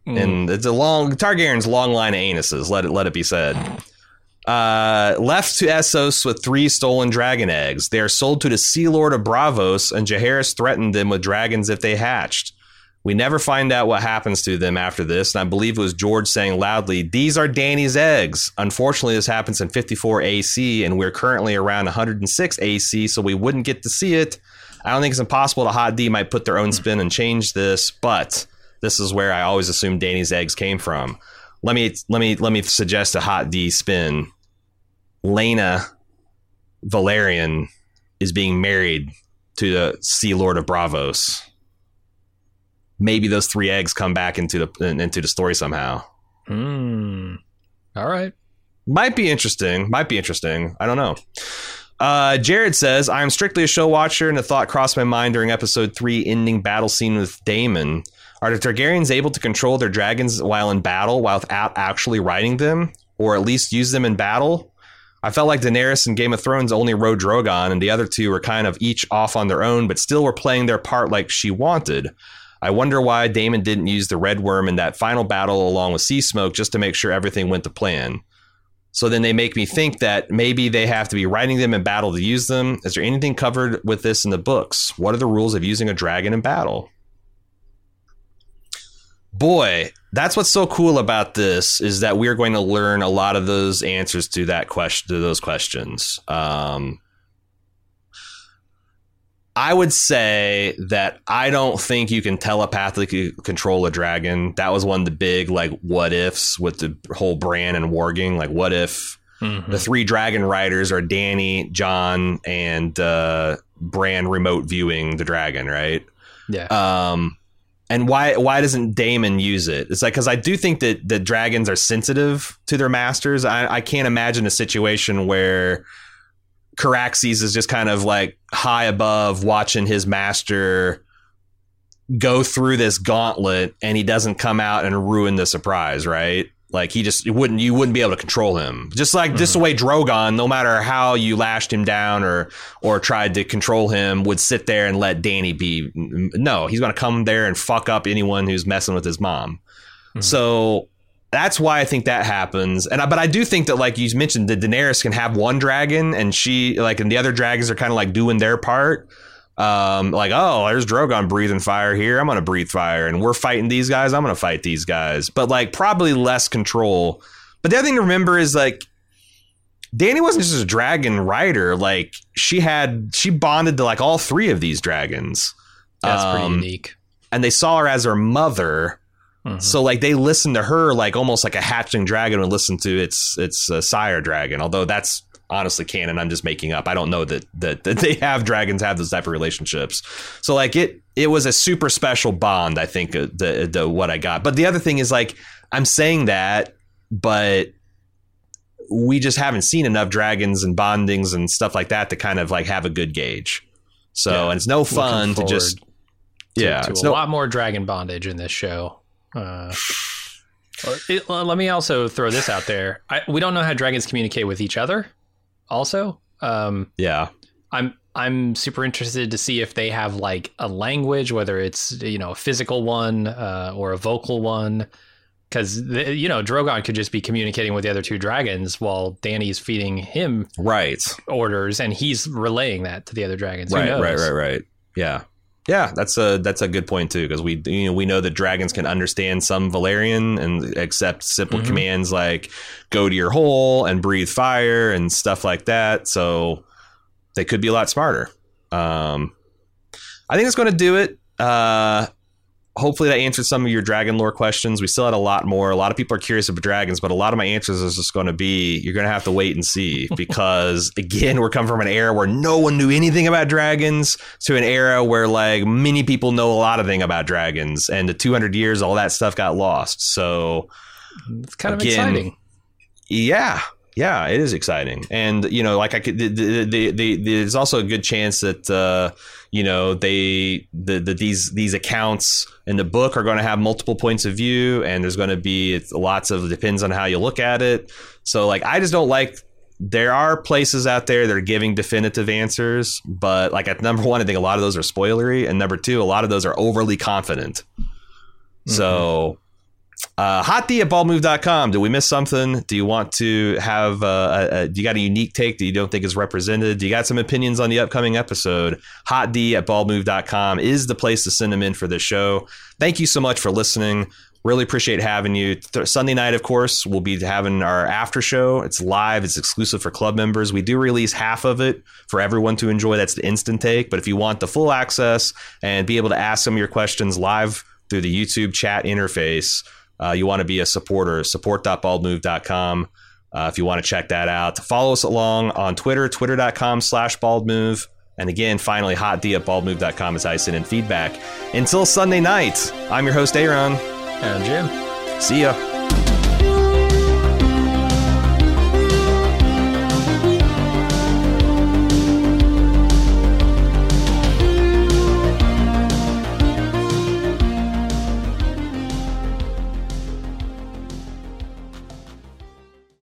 And it's a Targaryen's long line of anuses. Let it be said. Left to Essos with 3 stolen dragon eggs. They are sold to the Sea Lord of Braavos, and Jaehaerys threatened them with dragons if they hatched. We never find out what happens to them after this, and I believe it was George saying loudly, "These are Dany's eggs." Unfortunately, this happens in 54 AC, and we're currently around 106 AC, so we wouldn't get to see it. I don't think it's impossible that Hot D might put their own spin and change this, but this is where I always assumed Dany's eggs came from. Let me suggest a Hot D spin. Laena Valerian is being married to the Sea Lord of Braavos. Maybe those 3 eggs come back into the story somehow. All right. Might be interesting. I don't know. Jared says, I am strictly a show watcher, and a thought crossed my mind during episode 3 ending battle scene with Daemon. Are the Targaryens able to control their dragons while in battle without actually riding them? Or at least use them in battle? I felt like Daenerys in Game of Thrones only rode Drogon, and the other 2 were kind of each off on their own, but still were playing their part like she wanted. I wonder why Daemon didn't use the Red Worm in that final battle along with Sea Smoke just to make sure everything went to plan. So then they make me think that maybe they have to be riding them in battle to use them. Is there anything covered with this in the books? What are the rules of using a dragon in battle? Boy, that's what's so cool about this, is that we're going to learn a lot of those answers to those questions. I would say that I don't think you can telepathically control a dragon. That was one of the big what ifs with the whole Bran and Warging. Like, what if the 3 dragon riders are Dany, Jon, and Bran remote viewing the dragon, right? Yeah. And why doesn't Daemon use it? It's like, because I do think that the dragons are sensitive to their masters. I can't imagine a situation where Caraxes is just kind of like high above watching his master go through this gauntlet, and he doesn't come out and ruin the surprise, right? Like, you wouldn't be able to control him. Just like just the way Drogon, no matter how you lashed him down or tried to control him, would sit there and let Dany be. No, he's going to come there and fuck up anyone who's messing with his mom. So that's why I think that happens. But I do think that, like you mentioned, that Daenerys can have one dragon, and and the other dragons are kind of like doing their part. There's Drogon breathing fire here, I'm gonna breathe fire, and we're fighting these guys, I'm gonna fight these guys, but like probably less control. But the other thing to remember is, like, Dany wasn't just a dragon rider. Like, she bonded to like all 3 of these dragons. That's pretty unique. And they saw her as her mother. So like they listened to her like almost like a hatchling dragon would listen to its sire dragon, although that's honestly canon. I'm just making up. I don't know that they have dragons have those type of relationships. So like it was a super special bond, I think, the what I got. But the other thing is, like, I'm saying that, but we just haven't seen enough dragons and bondings and stuff like that to kind of like have a good gauge. So and it's no fun to just it's a lot more dragon bondage in this show. Let me also throw this out there. We don't know how dragons communicate with each other. Also, I'm super interested to see if they have like a language, whether it's a physical one or a vocal one, because Drogon could just be communicating with the other 2 dragons while Dany's feeding him orders, and he's relaying that to the other dragons. Right. Yeah, that's a good point too, because we know that dragons can understand some Valyrian and accept simple commands like go to your hole and breathe fire and stuff like that. So they could be a lot smarter. I think that's going to do it. Hopefully that answered some of your dragon lore questions. We still had a lot more. A lot of people are curious about dragons, but a lot of my answers is just going to be, you're going to have to wait and see, because again, we're coming from an era where no one knew anything about dragons to an era where like many people know a lot of things about dragons, and the 200 years, all that stuff got lost. So it's kind of exciting. Yeah, it is exciting. And, there's also a good chance that, these accounts in the book are going to have multiple points of view, and there's going to be depends on how you look at it. So like, I just don't like, there are places out there that are giving definitive answers, but like at number 1, I think a lot of those are spoilery, and number 2, a lot of those are overly confident. So HotD@baldmove.com. Do we miss something? Do you want to have do you got a unique take that you don't think is represented? Do you got some opinions on the upcoming episode? HotD@baldmove.com is the place to send them in for this show. Thank you so much for listening. Really appreciate having you. Sunday night, of course, we'll be having our after show. It's live. It's exclusive for club members. We do release half of it for everyone to enjoy. That's the instant take. But if you want the full access and be able to ask some of your questions live through the YouTube chat interface, you want to be a supporter, support.baldmove.com. If you want to check that out, follow us along on Twitter, twitter.com/baldmove. And again, finally, hotd@baldmove.com is how you send in feedback. Until Sunday night, I'm your host, Aaron. And Jim. See ya.